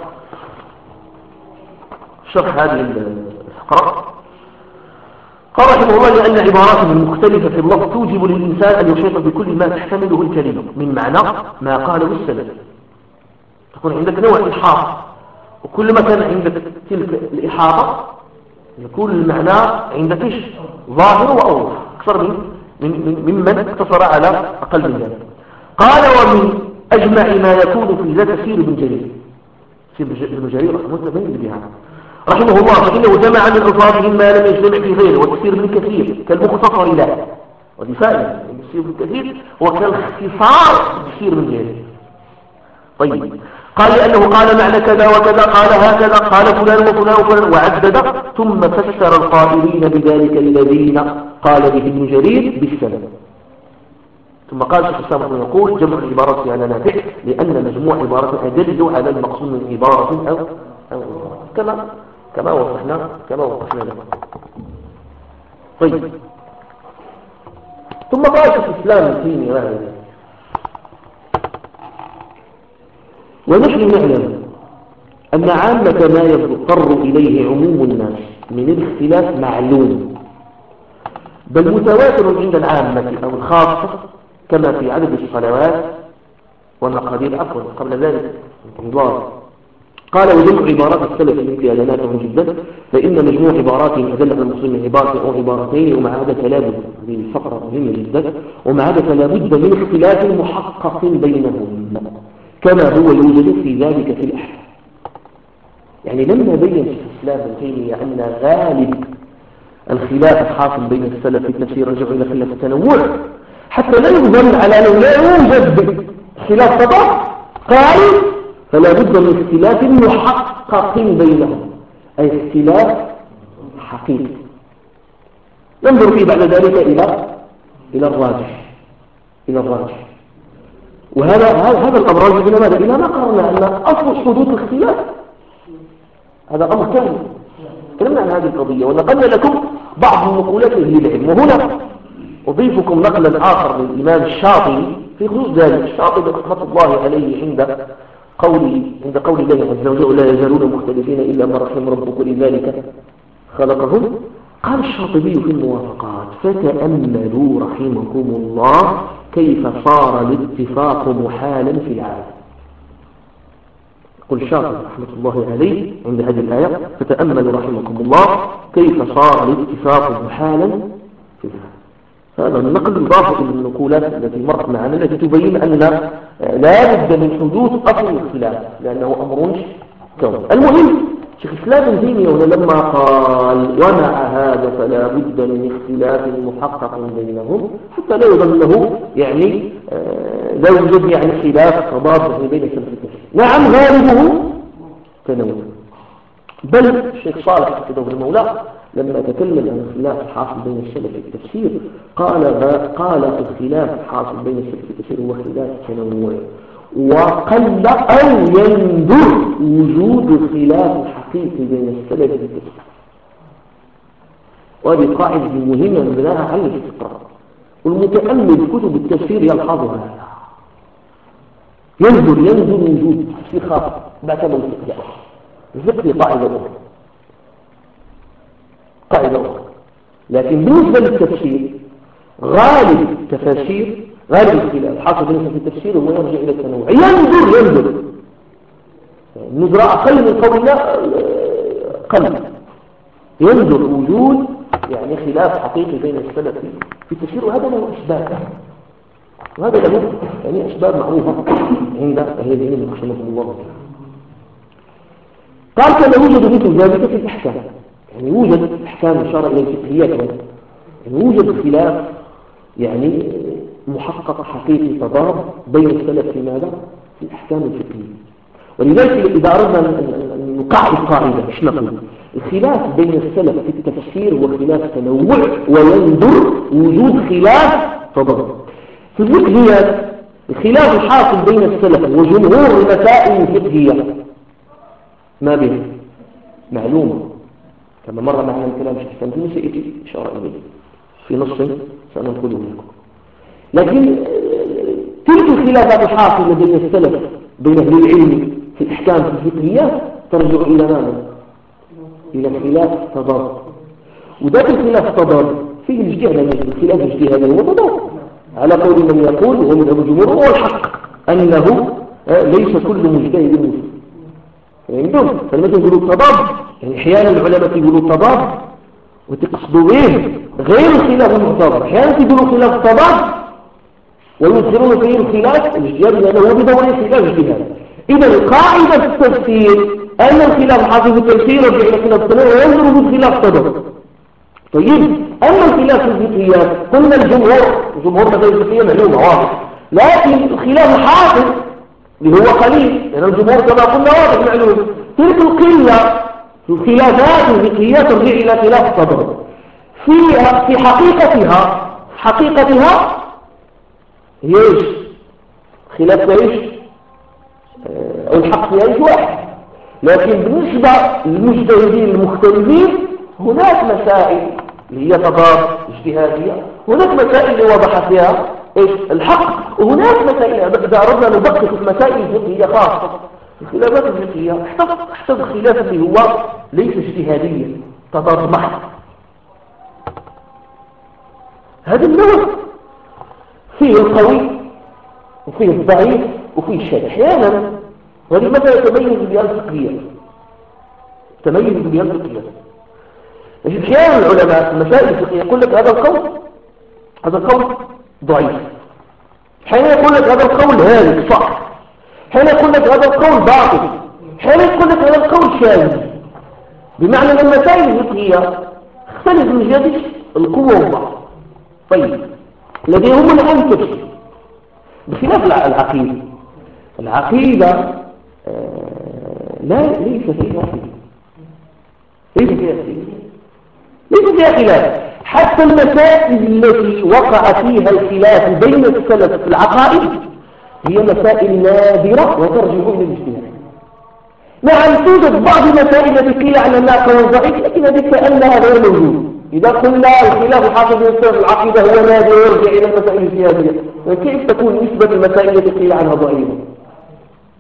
شرح هذه الفقرة قال رحمه الله لأن عباراته المختلفة في اللفظ توجب للإنسان أن يحيط بكل ما تحتمله الكلمة من معنى ما قاله السلف. تكون عندك نوع إحاطة وكل ما كان عندك تلك الإحاطة يكون المعنى عندك إيش ظاهر وأوضح أكثر من من ممن اقتصر على أقل من ذلك. قال ومن أجمع ما يكون في ذات تفسير ابن جرير ابن جرير متميز بها رحمه الله فإنه جمع من ألفاظهم ما لم يجتمع في غيره والتفسير ابن كثير كالمختصر له ودي فائدة التفسير ابن كثير هو كالاختصار تفسير ابن جرير. طيب قال لأنه قال معنى كذا وكذا قال هكذا قال فلان وفلان وفلان وعدد ثم فسر القائلين بذلك الذين قال به ابن جرير بالسند. ثم قال شيخ الإسلام يقول جمع العبارات على نافع لأن مجموع عبارات أدل على المقصود من عبارة أو أو كما كما وضحنا كما وضحنا لكم. طيب ثم قال شيخ الإسلام التيمي رحمه الله ونحن نعلم أن عامة ما يضطر إليه عموم الناس من الاختلاف معلوم بل متواتر عند العامة أو الخاصة كما في عدد الصلوات والمقادير عفوا قبل ذلك انتظار. قال وجمع عبارات السلف مثل هذا نافع جدا فإن مجموع عباراتهم أدل على المقصود عبارة أو عبارتين ومع هذا تلابد هذه فقرة مهمة جدا ومع هذا تلابد من اختلاف محقق بينهم كما هو يوجد في ذلك في الأحكام. يعني لما بين شيخ الإسلام ابن تيمية أن غالب الخلاف الحاصل بين السلف في التفسير رجع إلى خلاف التنوع حتى لا يظن على أنه لا يوجد خلاف تضاد قال فلا بد من اختلاف محقق بينهم أي اختلاف حقيقي ننظر فيه بعد ذلك إلى إلى الراجح إلى الراجح وهذا هذا الأمر راجع إلى ماذا؟ إلى ما قررنا أن أصل حدوث الاختلاف هذا أمر كامل. تكلمنا عن هذه القضية ونقلنا لكم بعض النقولات لأهل العلم وهنا أضيفكم نقلا آخر للإمام الشاطبي في خصوص ذلك. الشاطبي رحمة الله عليه عند قولي عند قول الله عز وجل لا يزالون مختلفين إلا ما رحم ربك لذلك خلقهم. قال الشاطبي في الموافقات فتأملوا رحمكم الله كيف صار الاتفاق محالا في العالم. قل الشاطبي رحمة الله عليه عند هذه الآية فتأملوا رحمكم الله كيف صار الاتفاق محالا في العالم. هذا النقل يضاف إلى النقولات التي مرت معنا التي تبين أن لا بد من حدوث أصل الخلاف لأنه أمر كون. المهم شيخ الإسلام ابن تيمية هنا لما قال ومع هذا فلا بد من اختلاف محقق بينهم حتى لا يظن له يعني لا يوجد يعني خلاف تضاد بين السلف والتفسير. نعم غالبه تنوع. بل الشيخ صالح حفظه المولى لما تكلم عن الخلاف الحاصل بين السلف في التفسير قال قال الخلاف الحاصل بين السلف في التفسير هو خلاف تنوع وقل أو يندر وجود خلاف حقيقي بين السلف في التفسير. وهذه قاعدة مهمة بناها على الاستقراء والمتأمل في كتب التفسير يلحظها. يندر يندر وجود تفسير خاص بعد ما الفقه الفقه قاعدة أخرى قاعدة أخرى. لكن بالنسبة للتفسير غالب التفاسير غالب الخلاف حاصل بالنسبة في التفسير هو يرجع إلى التنوع. ينظر ينظر النظرة أقل من قولنا قل ينظر وجود يعني خلاف حقيقي بين السلف في التفسير وهذا له أسباب وهذا له يعني أسباب معروفة عند أهل العلم رحمهم الله. قال كما يوجد مثل ذلك في الأحكام يعني يوجد أحكام إشارة إلى الفقهيات يعني يوجد خلاف يعني محقق حقيقي تضارب بين السلف في ماذا؟ في الأحكام الفقهية. ولذلك إذا أردنا أن نقعد قاعدة إيش نقول؟ الخلاف بين السلف في التفسير هو خلاف تنوع ويندر وجود خلاف تضارب. في الفقهيات الخلاف الحاصل بين السلف وجمهور المسائل الفقهية ما بين معلومة كما مر معنا الكلام في التنظيم سيأتي إشارة إليه في نص سننقله لكم. لكن تلك الخلافات الحاصلة بين السلف بين أهل العلم في الأحكام في الفقهيات ترجع إلى ماذا؟ إلى خلاف تضاد. وذات الخلاف التضاد فيه الاجتهاد الخلاف الاجتهادي هو تضاد على قول من يقول وهو مذهب الجمهور هو الحق أنه ليس كل مجتهد مسلم. فهمتم؟ فلماذا يقولوا تضاد؟ يعني أحيانا العلماء يقولوا تضاد وتقصدوا به غير الخلاف المعتبر. أحيانا يقولوا خلاف تضاد ويذكرون فيه الخلاف الاجتهادي لأنه هو بدور خلاف اجتهادي. إذا قاعدة التفسير أن الخلاف حاصل في التفسير يرجع إلى خلاف التنوع وينظر في خلاف تضاد. طيب أما الخلاف الفقهيات قلنا الجمهور الجمهور مثلا الفقهية معلومة واضح لكن الخلاف الحاصل اللي هو قليل لأن الجمهور كما قلنا واضح معلوم. تلك القلة في الخلافات الفقهية ترجع إلى خلاف التضاد. في في حقيقتها حقيقتها هي ايش؟ خلاف ايش؟ أو الحق فيها ايش واحد. لكن بالنسبة للمجتهدين المختلفين هناك مسائل اللي هي تضاد اجتهادية هناك مسائل اللي وضح فيها ايش الحق وهناك مسائل إذا أردنا ندقق في المسائل الفقهية خاصة الخلافات الفقهية احتفظ خلاف اللي هو ليس اجتهاديا تضاد محض. هذا النوع فيه القوي وفيه الضعيف وفيه الشاذ. احيانا وهذه مثلا يتميز بها الفقهية تميز بها الفقهية. احيانا العلماء في المسائل الفقهية يقول لك هذا القول هذا القول ضعيف. احيانا يقول لك هذا القول هالك صح. احيانا يقول لك هذا القول باطل. احيانا يقول لك هذا القول شاذ. بمعنى ان المسائل الفقهية تختلف من جهة القوة والضعف. طيب لديهم الآن تفسير بخلاف العقيدة. العقيدة آه لا ليس فيها خلاف ليس فيها خلاف ليس فيها خلاف. حتى المسائل التي وقع فيها الخلاف بين السلف في العقائد هي مسائل نادرة وترجع إلى الاجتهاد. نعم توجد بعض المسائل التي قيل عن أنها قول ضعيف لكن هذه كأنها غير موجودة. إذا قلنا الخلاف الحاصل بين السلف في العقيدة هو نادر ويرجع إلى المسائل الاجتهادية فكيف تكون نسبة المسائل التي قيل عنها ضعيفة؟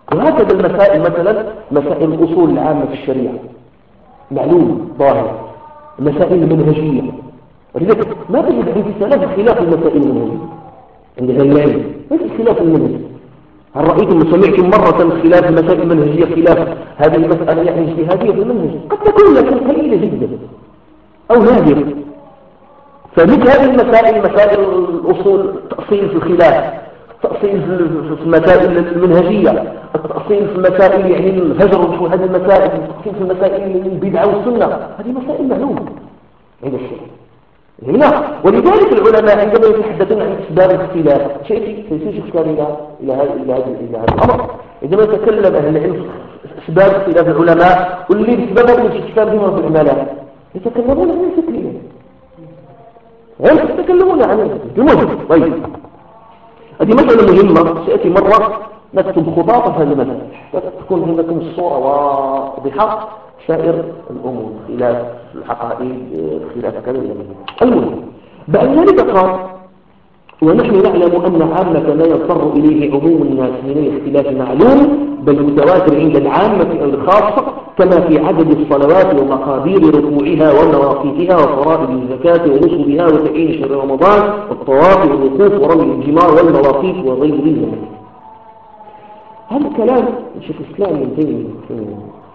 وهكذا المسائل مثلا مسائل الأصول العامة في الشريعة معلوم ظاهر، المسائل المنهجية، ولذلك ما تجد عند السلف خلاف المسائل المنهجية عند أهل العلم، ليس خلاف المنهج. هل رأيتم سمعتم مرة خلاف المسائل المنهجية خلاف هذه المسألة يعني اجتهادية في المنهج؟ قد تكون لكن قليلة جدا أو نادرة. فمثل هذه المسائل مسائل الأصول تأصيل في الخلاف، تأصيل في المسائل المنهجية، التأصيل في المسائل يعني الهجر وشو هذه المسائل، التأصيل في المسائل البدعة والسنة، هذه مسائل معلومة عند الشيء هنا. ولذلك العلماء عندما يتحدثون عن أسباب الاختلاف شيء سيشير إشكال إلى إلى هذا إلى هذا إلى هذا الأمر. عندما يتكلم أهل العلم أسباب اختلاف العلماء واللي بسببهم الاختلاف بهم بالعمالات يتكلمون عن التكليف، هم يتكلمون عن المهم. طيب هذه مسألة مهمة سيأتي مرة نكتب خطاطة في هذه المسألة حتى تكون عندكم الصورة واضحة سائر الأمور خلاف الحقائق خلاف كذا. المهم بعد ذلك قال ونحن نعلم أن عامة ما يضطر إليه عموم الناس من الاختلاف معلوم بل متواتر عند العامة أو الخاصة كما في عدد الصلوات ومقادير ركوعها ومواقيتها وفرائض الزكاة ونصبها وتعيين شهر رمضان والطواف والوقوف ورمي الجمار والمواقيت وغير ذلك. هذا كلام شيخ الإسلام ابن تيمية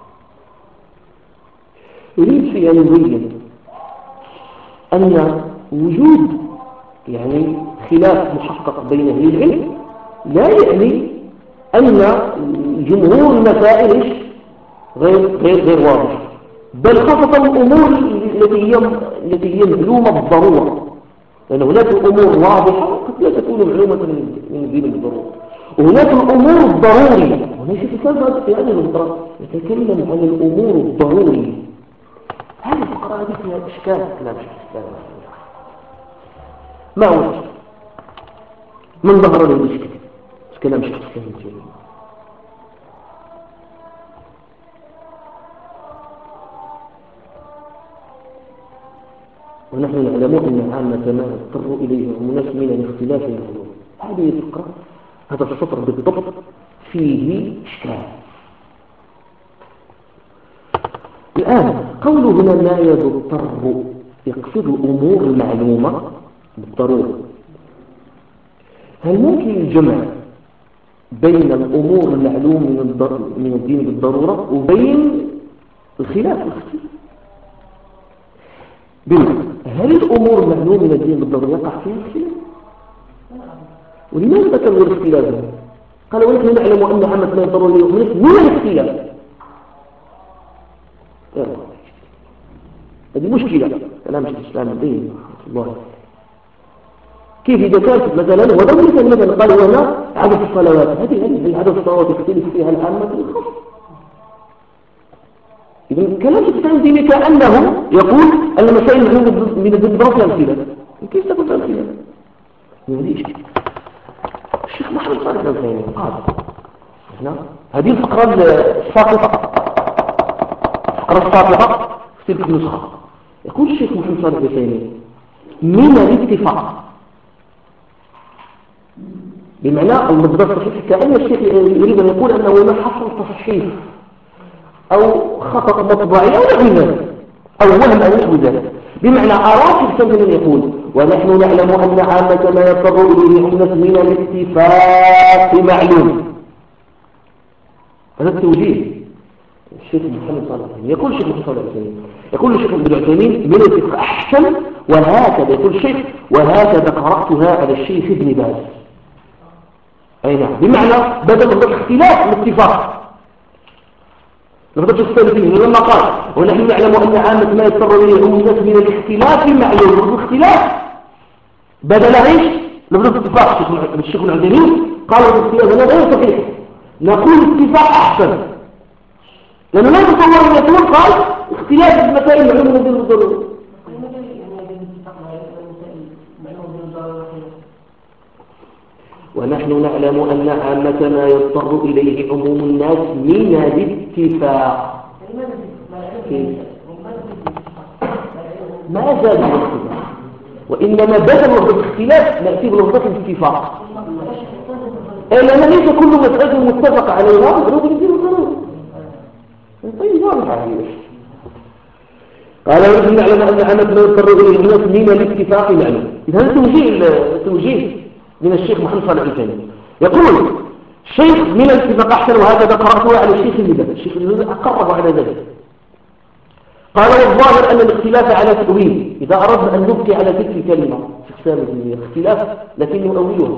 يريد في أن يبين أن وجود يعني خلاف محقق بين أهل العلم لا يعني أن جمهور المسائل غير غير غير واضح، بل خاصة الأمور التي هي التي هي معلومة بالضرورة، لأن هناك أمور واضحة قد لا تكون معلومة من الدين بالضرورة، وهناك الأمور الضرورية. هنا شيخ الإسلام في هذه الفقرة يتكلم عن الأمور الضرورية. هذه الفقرة هذه فيها إشكال كلام شيخ الإسلام. ما هو الإشكال؟ من ظهر له الإشكال؟ كلام شيخ الإسلام ابن تيمية ونحن نعلم أن عامة ما يضطر إليه الناس من الاختلاف المعلوم. هذه الفقرة هذا السطر بالضبط فيه إشكال. الآن قوله هنا لا يضطر يقصد الأمور المعلومة بالضرورة. هل ممكن الجمع بين الأمور المعلوم من الدين بالضرورة وبين الخلاف الاختلاف؟ بمعنى هل الأمور المعلومة من الدين بالضرورة يقع فيها الخلاف؟ ولماذا ذكر الاختلاف؟ قال ونحن نعلم أن عامة ما يضطر إليه من الاختلاف. هذه مشكلة كلام شيخ الإسلام الدين الله. كيف إذا كانت مثلا وضع مثلا مثلا قال هنا عدد الصلوات، هذه هذه عدد الصلوات يختلف فيها العامة والخاصة. إذا كلام شيخ الإسلام الدين كأنه يقول أن المسائل من الضرورة الأمثلة. كيف تكون الأمثلة؟ هذه إشكال. الشيخ محمد صالح العثيمين قال هنا هذه الفقرة الساقطة الفقرة الساقطة في تلك النسخة. يقول الشيخ محمد صالح العثيمين من الاتفاق، بمعنى المصدر الصحيح كأن الشيخ يريد أن يقول أنه ما حصل تصحيح أو خطأ مطبعي أو نحو ذلك أو وهم أو نحو ذلك. بمعنى أراد الشيخ من يقول ونحن نعلم أن عامة ما يضطر إليه الناس من الاتفاق معلوم. هذا التوجيه الشيخ محمد صالح العثيمين. يقول الشيخ محمد صالح العثيمين يقول الشيخ ابن عثيمين من الاتفاق أحسن، وهكذا يقول الشيخ وهكذا قرأتها على الشيخ ابن باز. أي نعم، بمعنى بدل من الاختلاف الاتفاق. نقدر نستفيد فيه لما قال ونحن نعلم أن عامة ما يضطر إليه الناس من الاختلاف معلوم. الاختلاف بدل ايش؟ نقدر اتفاق الشيخ العثيمين قال الاختلاف هنا غير صحيح، نقول اتفاق أحسن، لأنه لا يتصور أن يكون قال اختلاف المسائل معلومة من الدين بالضرورة. ونحن نعلم أن عامة ما يضطر إليه عموم الناس من الاتفاق. ما زال الاختلاف، وإنما بدل وحدة الاختلاف نأتي بلفظة الاتفاق. لأن ليس كل مسألة متفق عليها معلوم الدين بالضرورة. طيب واضح عليه. قال يجب أن نعلم أن عمد ما يضطر إليه الناس من الاتفاق معلوم. إذا هذا توجيه توجيه من الشيخ محمد صالح العثيمين. يقول الشيخ من الاتفاق أحسن، وهكذا قرأته على الشيخ المدد. الشيخ المدد أقره على ذلك. قال والظاهر أن الاختلاف على تأويل. إذا أردنا أن نبقي على تلك الكلمة في كتاب الدنيا اختلاف لكن نؤولها.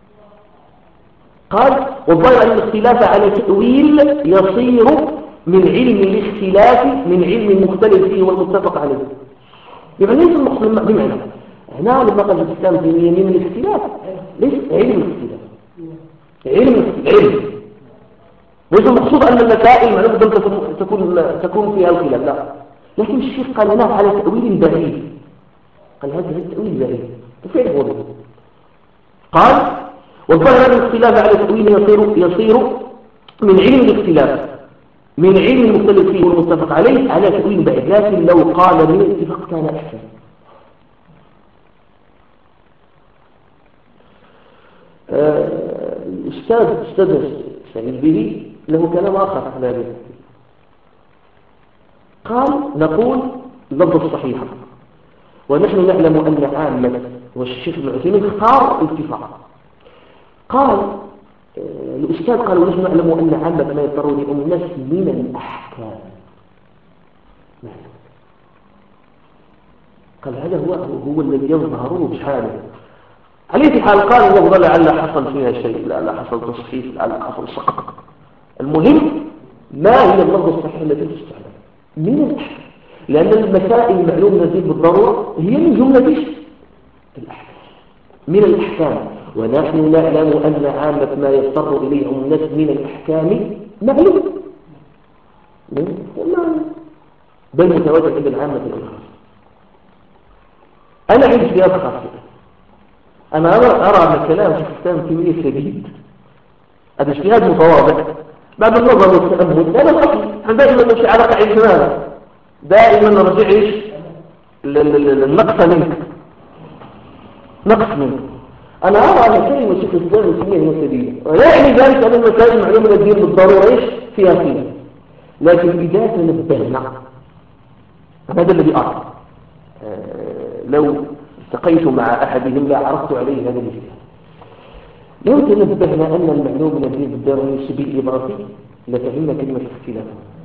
قال والظاهر أن الاختلاف على تأويل يصير من علم الاختلاف من علم مختلف فيه والمتفق عليه. يعني ليس المقصود بمعنى هنا لما قال الإسلام في من الاختلاف ليس علم الاختلاف، علم العلم ليس المقصود أن المسائل معلومة تكون تكون تكون فيها الخلاف، لا. لكن الشيخ قال هنا على تأويل بعيد، قال هذا التأويل بعيد كيف يقول؟ قال والظاهر أن الاختلاف على تأويل يصير يصير من علم الاختلاف من علم المختلف فيه والمتفق عليه على تأويل بعيد، لكن لو قال من الاتفاق كان أحسن. آه الأستاذ أستاذ سعيد به له كلام آخر على ذلك. قال نقول اللفظ الصحيح ونحن نعلم أن عامة والشيخ ابن عثيمين اختار الاتفاق. قال الأستاذ قال ونحن نعلم أن عامة ما يضطرون لأم الناس من الأحكام. قال هذا هو هو الذي يظهر بحاله. عليه في حال قال الله لعل حصل فيها شيء، لعل حصل تصحيف، لعل حصل سقط. المهم ما هي اللفظة الصحيحة التي تستعمل من الأحكام، لأن المسائل المعلوم نزيد بالضرورة هي من جملة الأحكام من الأحكام. ونحن نعلم أن عامة ما يضطر إليه الناس من الأحكام معلوم بل متواجد عند العامة الأخرى. أنا عندي اجتهاد خاصة، أنا أرى أرى أن الكلام في الإسلام كمية شديد، هذا اجتهاد متواضع بعد النظر والتأمل. هذا صحيح، احنا دائما نمشي على قاعدة هذا، دائما نرجع ايش النقص منك نقص منك. أنا أرى أن كلمة شيخ الإسلام كمية شديدة، ولا يعني ذلك أن المسائل معلومة من الدين بالضرورة ايش فيها فيها، لكن إذا تنبهنا هذا الذي أرى آه لو التقيت مع أحدهم لا عرفت عليه هذا الاجتهاد. لو تنبهنا أن المعلوم من الدين بالضرورة سبيل إضافي لفهمنا كلمة اختلاف.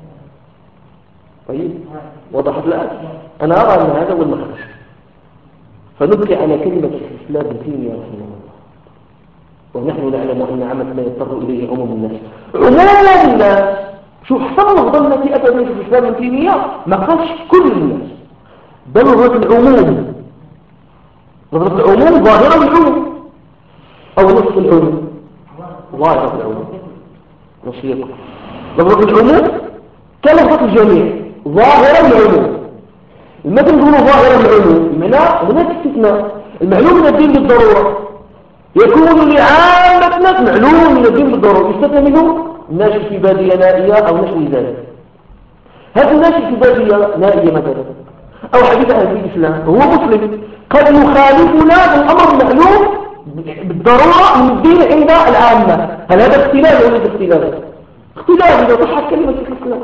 طيب وضحت الآن؟ أنا أرى أن هذا هو المخرج، فنبقي على كلمة الإسلام الدين يا رسول الله. ونحن نعلم أن عامة ما يضطر إليه عموم الناس. عموم الناس شو حسن الظن التي أتى به في الإسلام الدينية ما قالش كل الناس، بل لغة العموم، لغة العموم ظاهرة العموم أو نصف العموم، ظاهرة العموم نصيق. لغة العموم كلغة الجميع ظاهرة العموم. المثل يقولوا ظاهرة العموم المناع هناك استثناء. المعلوم من الدين بالضرورة يكون لعامة الناس معلوم من الدين بالضرورة، يستثنى منه الناشئ في بادية نائية أو نحو ذلك. هذا الناشئ في بادية نائية مثلا أو حديث أهل الإسلام هو مسلم قد يخالفنا بالأمر المعلوم بالضرورة من الدين عند العامة. هل هذا اختلاف ولا اختلاف؟ اختلاف إذا صحت كلمة الاختلاف.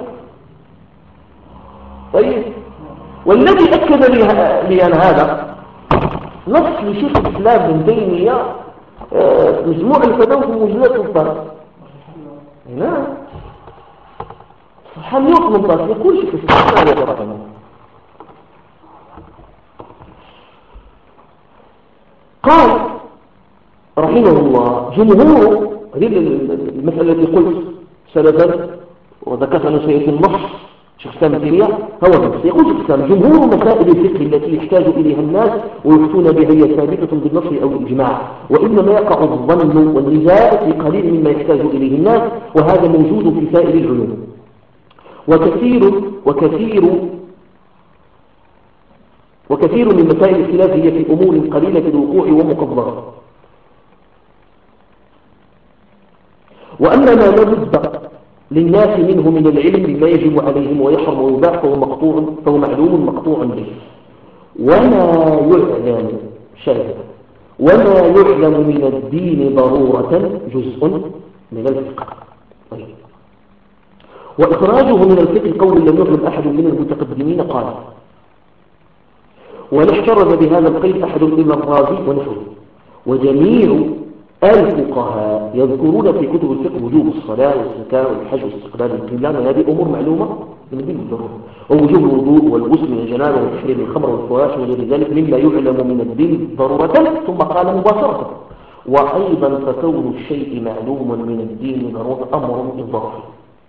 طيب والذي أكد لي, لي أنا هذا نص لشيخ الإسلام ابن تيمية مجموع الفتاوى في مجلات الطرق. نعم حميوت من طرق يقول شيخ الإسلام على طرقنا. قال رحمه الله جمهور هذه المسألة التي قلت سلفا وذكرت أنه سيتم النص شيخ الإسلام ابن تيمية هو النص. يقول شيخ الإسلام جمهور مسائل الفقه التي يحتاج إليها الناس ويفتون بها هي ثابتة بالنص أو الإجماع، وإنما يقع الظن والنزاع في قليل مما يحتاج إليه الناس، وهذا موجود في سائر العلوم. وكثير وكثير وكثير من مسائل الخلاف هي في أمور قليلة الوقوع ومقدرة. وأما ما لابد للناس منه من العلم ما يجب عليهم ويحرم ويباح فهو مقطوع فهو معلوم مقطوع به، وما يعلم شرعا وما يعلم من الدين ضرورة جزء من الفقه. طيب. وإخراجه من الفقه قول لم يعلم أحد من المتقدمين قال، ولا احترز بهذا القيد أحد إلا الرازي ونحوه. وجميع الفقهاء يذكرون في كتب الفقه وجوب الصلاة والزكاة والحج واستقبال القبلة، وهذه أمور معلومة من الدين بالضرورة، ووجوب الوضوء والغسل من الجنابة وتحريم الخمر والفواحش وغير ذلك مما يعلم من الدين ضرورة. ثم قال مباشرة: وأيضا فكون الشيء معلوما من الدين ضرورة أمر إضافي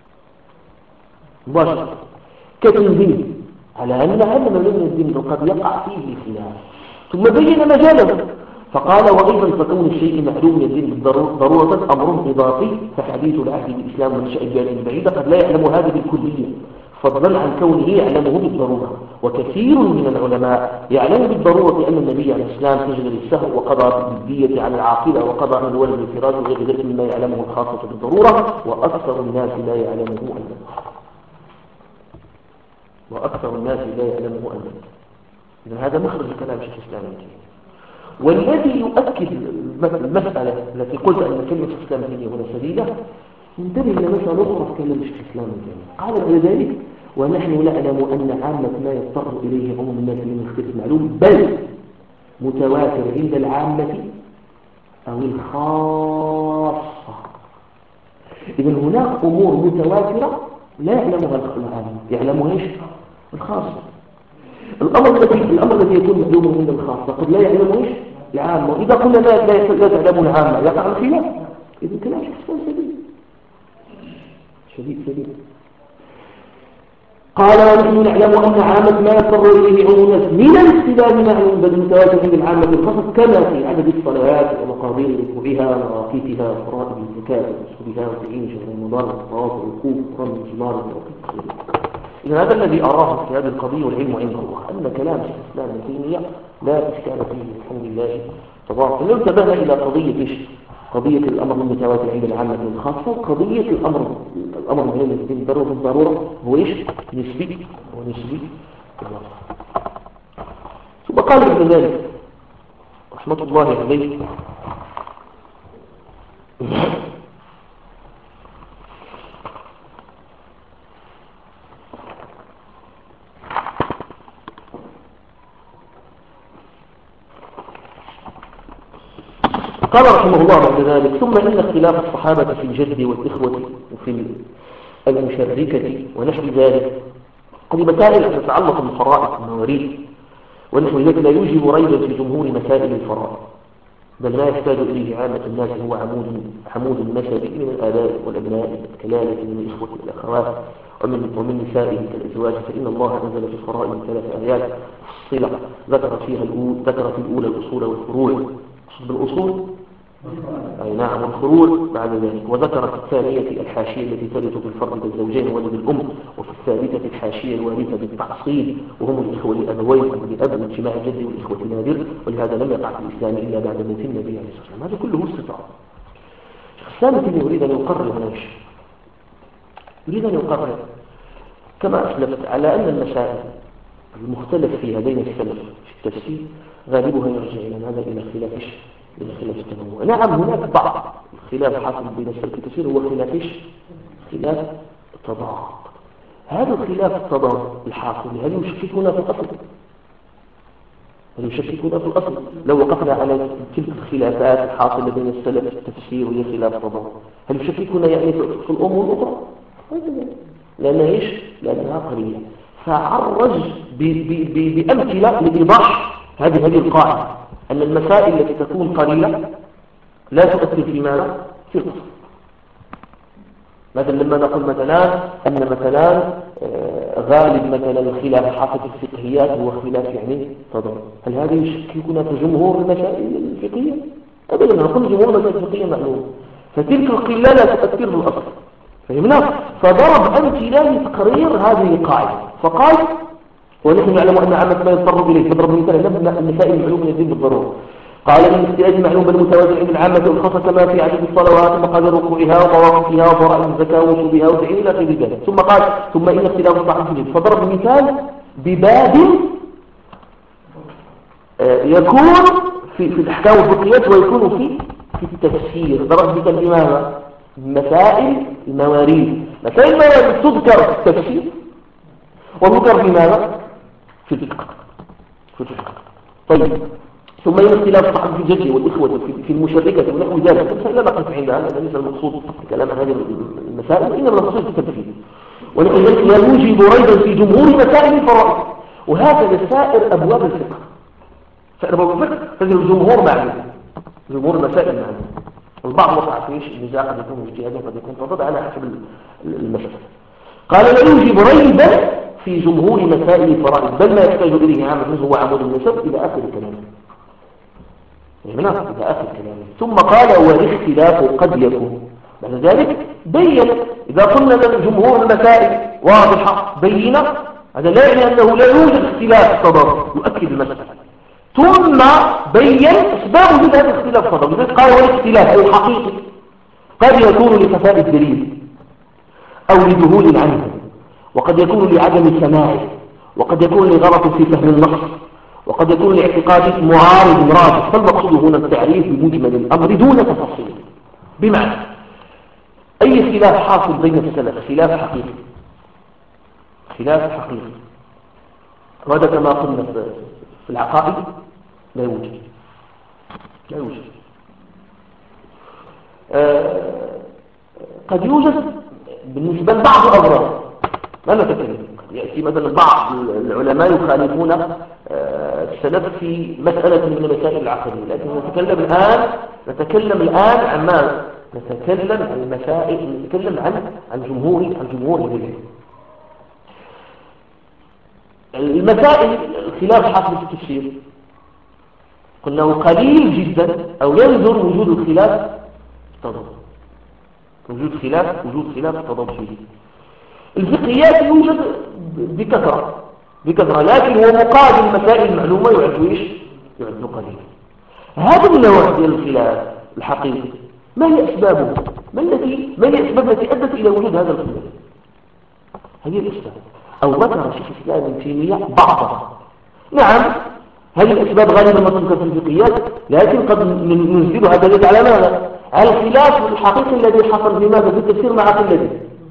مباشرة كتنزيل على أن علم من الدين قد يقع فيه خلاف، ثم بين مجاله فقال: وأيضا فكون الشيء معلوم من الدين ضرورة أمر إضافي، فحديث العهد بالإسلام من شأن الجانب البعيد قد لا يعلم هذا بالكلية فضلا عن كونه يعلمه بالضرورة. وكثير من العلماء يعلم بالضرورة أن النبي عليه السلام تجري السهو وقضى بالدية عن العاقلة وقضى عن الولد الانفراد وغير ذلك مما يعلمه الخاصة بالضرورة، وأكثر الناس لا يعلمه أيضا وأكثر الناس لا يعلمه أيضا إذن هذا مخرج كلام شيخ الإسلام ابن تيمية. والذي يؤكد المسألة التي قلت أن كلمة شيخ الإسلام ابن تيمية هنا سديدة، انتبه إلى مسألة أخرى في كلام شيخ الإسلام ابن تيمية. قال بعد ذلك: ونحن نعلم أن عامة ما يضطر إليه عموم الناس من اختلاف معلوم بل متواتر عند العامة أو الخاصة. إذن هناك أمور متواترة لا يعلمها العامة، يعلمها إيش؟ الخاصة. الأمر الذي الأمر الذي يكون معلوم عند الخاصة قد لا يعلمه إيش؟ العامة. وإذا قلنا لا لا تعلمه العامة يقع الخلاف. إذن كلام شيخ شديد شديد شديد. قال: ونحن نعلم أن عامة ما يضطر إليه عموم الناس من الاختلاف معلوم بل متواتر عند العامة الخاصة، كما في عدد الصلوات ومقادير ركوعها ومواقيتها وفرائض الزكاة وأصولها وتعيين شهر رمضان والطواف والوقوف ورمي الجمار والتوقيت. إذن هذا الذي أراه في هذه القضية والعلم عند الله أن كلام شيخ الإسلام ابن تيمية لا إشكال فيه الحمد لله تبارك. لو انتبهنا إلى قضية إيش؟ قضية الأمر المتواتر عند العامة والخاصة، وقضية الأمر الأمر من الضرورة بالضرورة هو إيش؟ نسبي ونسبي بالواقع. ثم قال ابن ذلك رحمة الله عليه: قال رحمه الله بعد ذلك: ثم إن اختلاف الصحابة في الجد والإخوة وفي المشركة ونحو ذلك هذه مسائل تتعلق بالفرائض والمواريث ونحو ذلك لا يوجب ريبا في جمهور مسائل الفرائض، بل ما يحتاج إليه عامة الناس هو عمود عمود النسب من الآباء والأبناء كالكلالة من الإخوة والأخوات ومن, ومن نسائهم كالأزواج، فإن الله أنزل في الفرائض ثلاث آيات الصلة ذكر فيها الأولى ذكر في الأولى الأصول والفروع بالأصول أي نعم والفروع بعد ذلك، وذكر في الثانية الحاشية التي ترث بالفرد بالزوجين ولد الأم، وفي الثالثة الحاشية الوارثة بالتعصيب وهم الإخوة الأبوين أو الأب واجتماع الجد والإخوة النادر، ولهذا لم يقع في الإسلام إلا بعد موت النبي عليه الصلاة والسلام. هذا كله استطاع شيخ الإسلام يريد أن يقرر هنا يريد أن يقرر كما أسلفت على أن المسائل المختلف فيها بين السلف في التفسير غالبها يرجع إلى ماذا؟ إلى خلاف إلى خلاف التنوع. نعم هناك بعض الخلاف حاصل بين السلف في التفسير هو خلاف إيش؟ خلاف التضاد. هذا الخلاف التضاد الحاصل هل يشككنا في الأصل؟ هل يشككنا في الأصل؟ لو وقفنا على تلك الخلافات الحاصلة بين السلف في التفسير وهي خلاف التضاد هل يشككنا يعني في الأمور الأخرى؟ لأنها إيش؟ لأنها قليلة. فعرج بأمثلة لإيضاح هذه هذه القاعدة أن المسائل التي تكون قليلة لا تؤثر في ماذا؟ في الأصل. مثلا لما نقول مثلا أن مثلا غالب مثلا الخلاف الحاصل في الفقهيات هو خلاف يعني تضاد، هل هذا يشككنا في جمهور المسائل الفقهية؟ أبدا نقول جمهور المسائل الفقهية معلوم، فتلك القلة لا تؤثر في الأصل. فهمنا؟ فضرب أمثلة لتقرير هذه القاعدة فقال: ونحن نعلم أن عامة ما يضطر إليه. فضرب مثال نبنى المسائل المعلوم من الدين بالضرورة. قال: من اختلاف المعلوم بالمتوازن عند العامة والخاصة كما في عدد الصلوات ومقادير ركوعها ومواقفها وفرائض الزكاة ووجوبها وتعيين إلى غير ذلك. ثم قال: ثم إن اختلاف الصحابة في فضرب مثال بباب يكون في, في الأحكام والفقهيات ويكون في في التفسير. ضرب ذكر لماذا؟ مسائل المواريث. مسائل المواريث تذكر في التفسير وتذكر لماذا؟ في الفقه. في الفقه. طيب، ثم يوم اختلاف صاحب في الجد والإخوة في المشركة ونحو ذلك، فإلا نقف عندها، هذا ليس المقصود كلام هذه المسائل، إنما المقصود التفسير. ولذلك لا يوجب ريبا في جمهور مسائل الفرائض، وهكذا سائر أبواب الفقه. سائر أبواب الفقه تجد الجمهور معلوم، جمهور المسائل معلوم. البعض وقع فيش النزاع، قد يكون اجتهادا قد يكون فضل على حسب المسألة. قال لا يوجب ريبا في جمهور مسائل الفرائض، بل ما يحتاج إليه عامة هو عمود النسب إلى آخر كلامه. يعني إلى آخر كلامه. ثم قال والاختلاف قد يكون. بعد ذلك بين، إذا قلنا أن جمهور المسائل واضحة بينة، هذا لا يعني أنه لا يوجد اختلاف تضاد، يؤكد المسألة. ثم بين أسباب وجود هذا الاختلاف تضاد. لذلك قال والاختلاف أي الحقيقي قد يكون لخفاء الدليل أو لذهول عنه، وقد يكون لعدم سماعه، وقد يكون لغلط في فهم النص، وقد يكون لاعتقاد معارض راجح. فالمقصود هنا التعريف بمجمل الأمر دون تفصيل. بمعنى أي خلاف حاصل بين السلف خلاف حقيقي، خلاف حقيقي، وهذا كما قلنا في العقائد لا يوجد، لا يوجد. آه قد يوجد بالنسبة لبعض الأمراض، ما نتكلم. يأتي مثلا بعض العلماء يخالفون السلف في مسألة من المسائل العقلية، لكن نتكلم الآن نتكلم الآن عن ماذا؟ نتكلم عن المسائل، نتكلم عن عن جمهور عن جمهور العلم. المسائل الخلاف حاصل في التفسير قلنا قليل جدا، أو ينظر وجود الخلاف تضاد، وجود خلاف وجود خلاف تضاد فيه. الفقهيات يوجد بكثرة بكثرة، لكن هو مقابل المسائل المعلومة يعد ايش؟ يعد قليل. هذا النوع من الخلاف الحقيقي ما هي أسبابه؟ ما التي ما هي الأسباب التي أدت إلى وجود هذا الخلاف؟ هذه الأسباب، أو ذكر شيخ الإسلام ابن تيمية بعضها. نعم، هذه الأسباب غالبا ما تذكر في الفقهيات، لكن قد ننزلها دليل على ماذا؟ على الخلاف الحقيقي الذي حصل في ماذا؟ في التفسير مع قلته.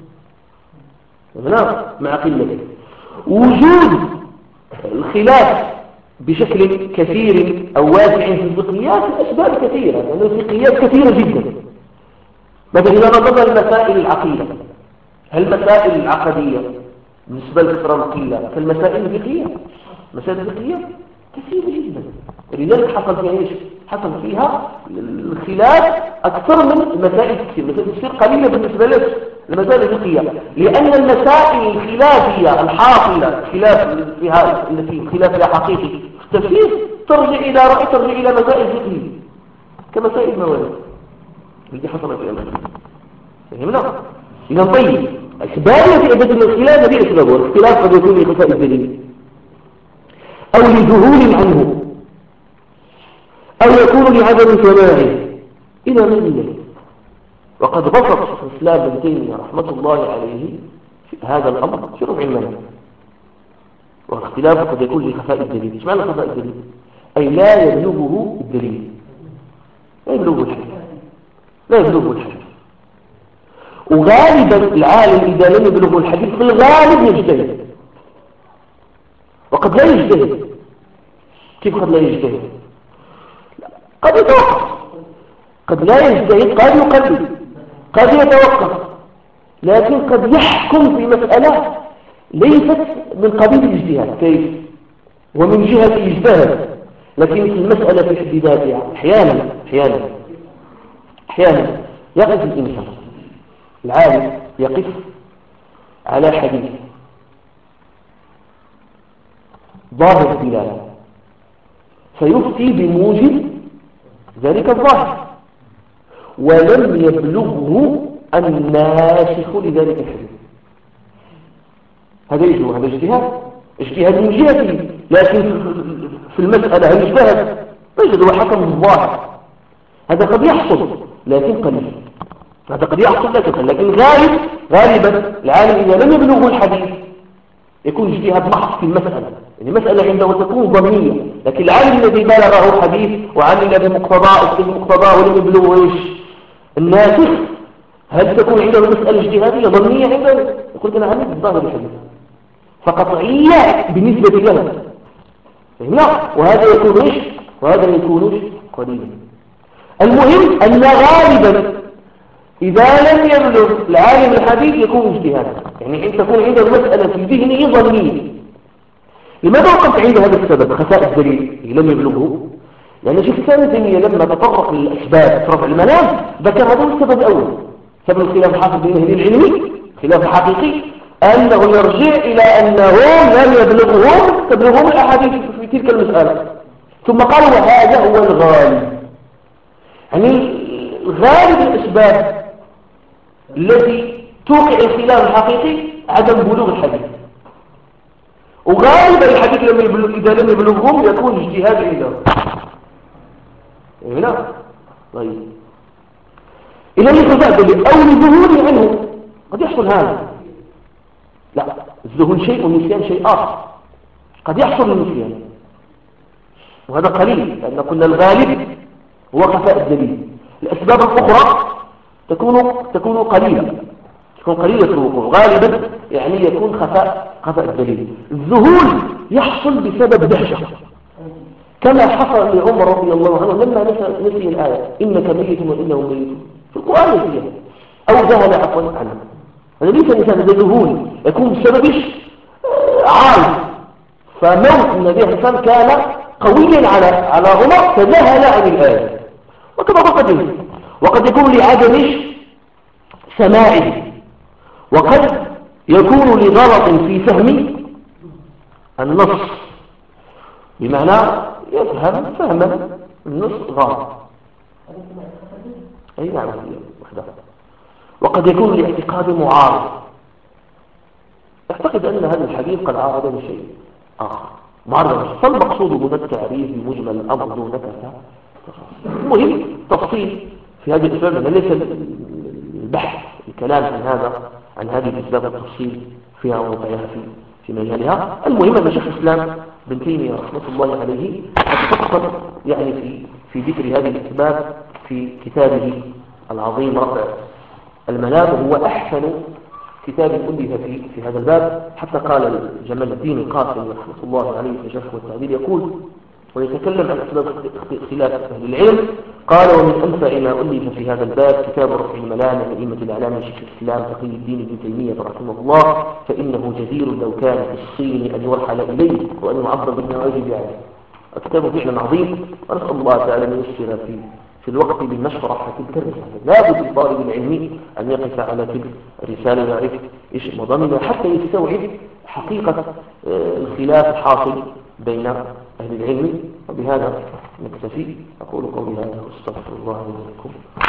نعم، مع قلته. وجود الخلاف بشكل كثير أو واسع في الفقهيات الأسباب كثيرة، لأن الفقهيات كثيرة جدا. مثلا إذا نظرنا المسائل العقيدة، هل المسائل العقدية بالنسبة للكثرة والقلة كالمسائل الفقهية؟ مسائل الفقهية كثيرة جدا، ولذلك حصل فيها ايش؟ حصل فيها الخلاف أكثر من المسائل كثير. مسائل التفسير قليلة بالنسبة لك المسائل الفقهية، لأن المسائل الخلافية الحاصلة خلاف فيها التي خلاف فيها حقيقي في التفسير ترجع إلى رأي ترجع إلى مسائل فقهية كمسائل المواريث التي حصلت في أمريكا. فهمنا؟ إذا طيب أسباب التي أدت إلى الخلاف هذه أسبابها. الاختلاف قد يكون لخفاء الدليل أو لذهول عنه، أو يكون لعدم سماعه إلى من إليه. وقد بسط شيخ الإسلام ابن تيمية رحمة الله عليه في هذا الأمر في ربع المنهج. والاختلاف قد يكون لخفاء الدليل. ايش معنى خفاء الدليل؟ أي لا يبلغه الدليل، لا يبلغه الحديث، لا يبلغه الحديث. وغالبا العالم إذا لم يبلغه الحديث في الغالب يجتهد، وقد لا يجتهد. كيف قد لا يجتهد؟ قد يتوقف، قد لا يجتهد، قد يقلد، قد يتوقف، لكن قد يحكم في مسألة ليست من قبيل الاجتهاد. كيف؟ ومن جهة اجتهاد، لكن في المسألة في حد ذاتها أحيانا أحيانا أحيانا يقف الإنسان العالم يقف على حديث ظاهر الدلالة فيفتي بموجب ذلك الظاهر، ولم يبلغه الناسخ لذلك الحديث. هذا يجب هذا اجتهاد، اجتهاد من جهته، لكن في المسألة هل اجتهد؟ يجد وحكم الظاهر. هذا قد يحصل لكن قليل، هذا قد يحصل لكن قليل. لكن غالب غالبا العالم إذا لم يبلغه الحديث يكون اجتهاد محض في المسألة، يعني مسألة عنده تكون ظنية، لكن العالم الذي بلغه حديث وعمل بمقتضاه بمقتضاه ولم يبلغه ايش الناسخ، هل تكون عنده مسألة اجتهادية ظنية عنده؟ يقول أنا عملت الظاهر الحديث فقطعية بالنسبة له، لا، وهذا يكون ايش وهذا يكون ايش قليلا. المهم أن غالبا إذا لم يبلغ العالم الحديث يكون اجتهادا، يعني أن تكون عنده المسألة في ذهنه ظنية. لماذا وقفت عند هذا السبب خفاء الدليل لم يبلغه؟ لأن شيخ الإسلام ابن تيمية لما تطرق للأسباب في رفع المنام ذكر هذا السبب الأول، سبب الخلاف الحاصل بين أهل العلم خلاف حقيقي أنه يرجع إلى أنهم لم يبلغهم تبلغهم الأحاديث في تلك المسألة، ثم قال وهذا هو الغالب. يعني غالب الأسباب التي توقع الخلاف الحقيقي عدم بلوغ الحديث، وغالبا الحديث لما يبلغ إذا لم يبلغهم يكون اجتهاد عندهم. هنا طيب إذا يخفى دليل أو لذهول عنه قد يحصل هذا، لا، الذهول شيء والنسيان شيء آخر، قد يحصل النسيان وهذا قليل، لأن كنا الغالب هو خفاء الدليل. الأسباب الأخرى تكون تكون قليلة تكون قليلة الوقوع غالبا، يعني يكون خفاء خفاء الدليل. الذهول يحصل بسبب دهشة كما حصل لعمر رضي الله عنه لما نسي, نسي الآية إنك ميت وإنهم ميتون في القرآن نسيها أو ذهل عفوا عنه. هذا ليس مثال، هذا ذهول يكون بسبب عارض، فموت النبي صلى الله عليه وسلم كان قويا على على عمر فذهل عن الآية، وكما قد وقد يكون لعدم سماعه، وقد يكون لغلط في فهم النص، بمعنى يفهم فهما النص غلط. أي نعم وحده. وقد يكون لاعتقاد معارض، اعتقد أن هذا الحديث قد عارض بشيء آخر معارض، فالمقصود هنا التعريف بمجمل الأمر دون كذا. المهم تفصيل في هذه الأسباب، أن ليس البحث الكلام عن هذا عن هذه الأسباب التفصيل فيها ووضعها في في مجالها. المهم أن شيخ الإسلام ابن تيمية رحمة الله عليه فصل يعني في في ذكر هذه الأسباب في كتابه العظيم رفع المنام، وهو أحسن كتاب ألف في في هذا الباب. حتى قال جمال الدين القاسم رحمة الله عليه في الشرح والتعديل يقول ويتكلم عن أسباب اختلاف أهل العلم، قال ومن أنفع ما ألف في هذا الباب كتاب رفع الملام لأئمة الإعلام شيخ الإسلام تقي الدين ابن تيمية رحمه الله، فإنه جدير لو كان في الصين أن يرحل إليه وأن يعبر بالنواجذ عليه. الكتاب فعلا عظيم، ونسأل الله تعالى أن ييسر في في الوقت بالمشرح تلك الرسالة. لا بد للطالب العلمي أن يقف على تلك الرسالة ويعرف إيش مضامنها حتى يستوعب حقيقة الخلاف الحاصل بين أهل العلم. وبهذا نكتفي. أقول قولي هذا واستغفر الله لي ولكم.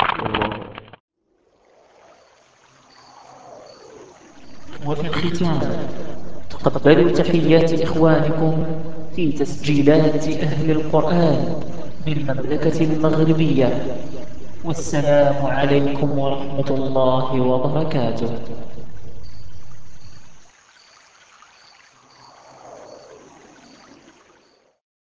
وفي الختام تقبلوا تحيات إخوانكم في تسجيلات أهل القرآن بالمملكة المغربية، والسلام عليكم ورحمة الله وبركاته.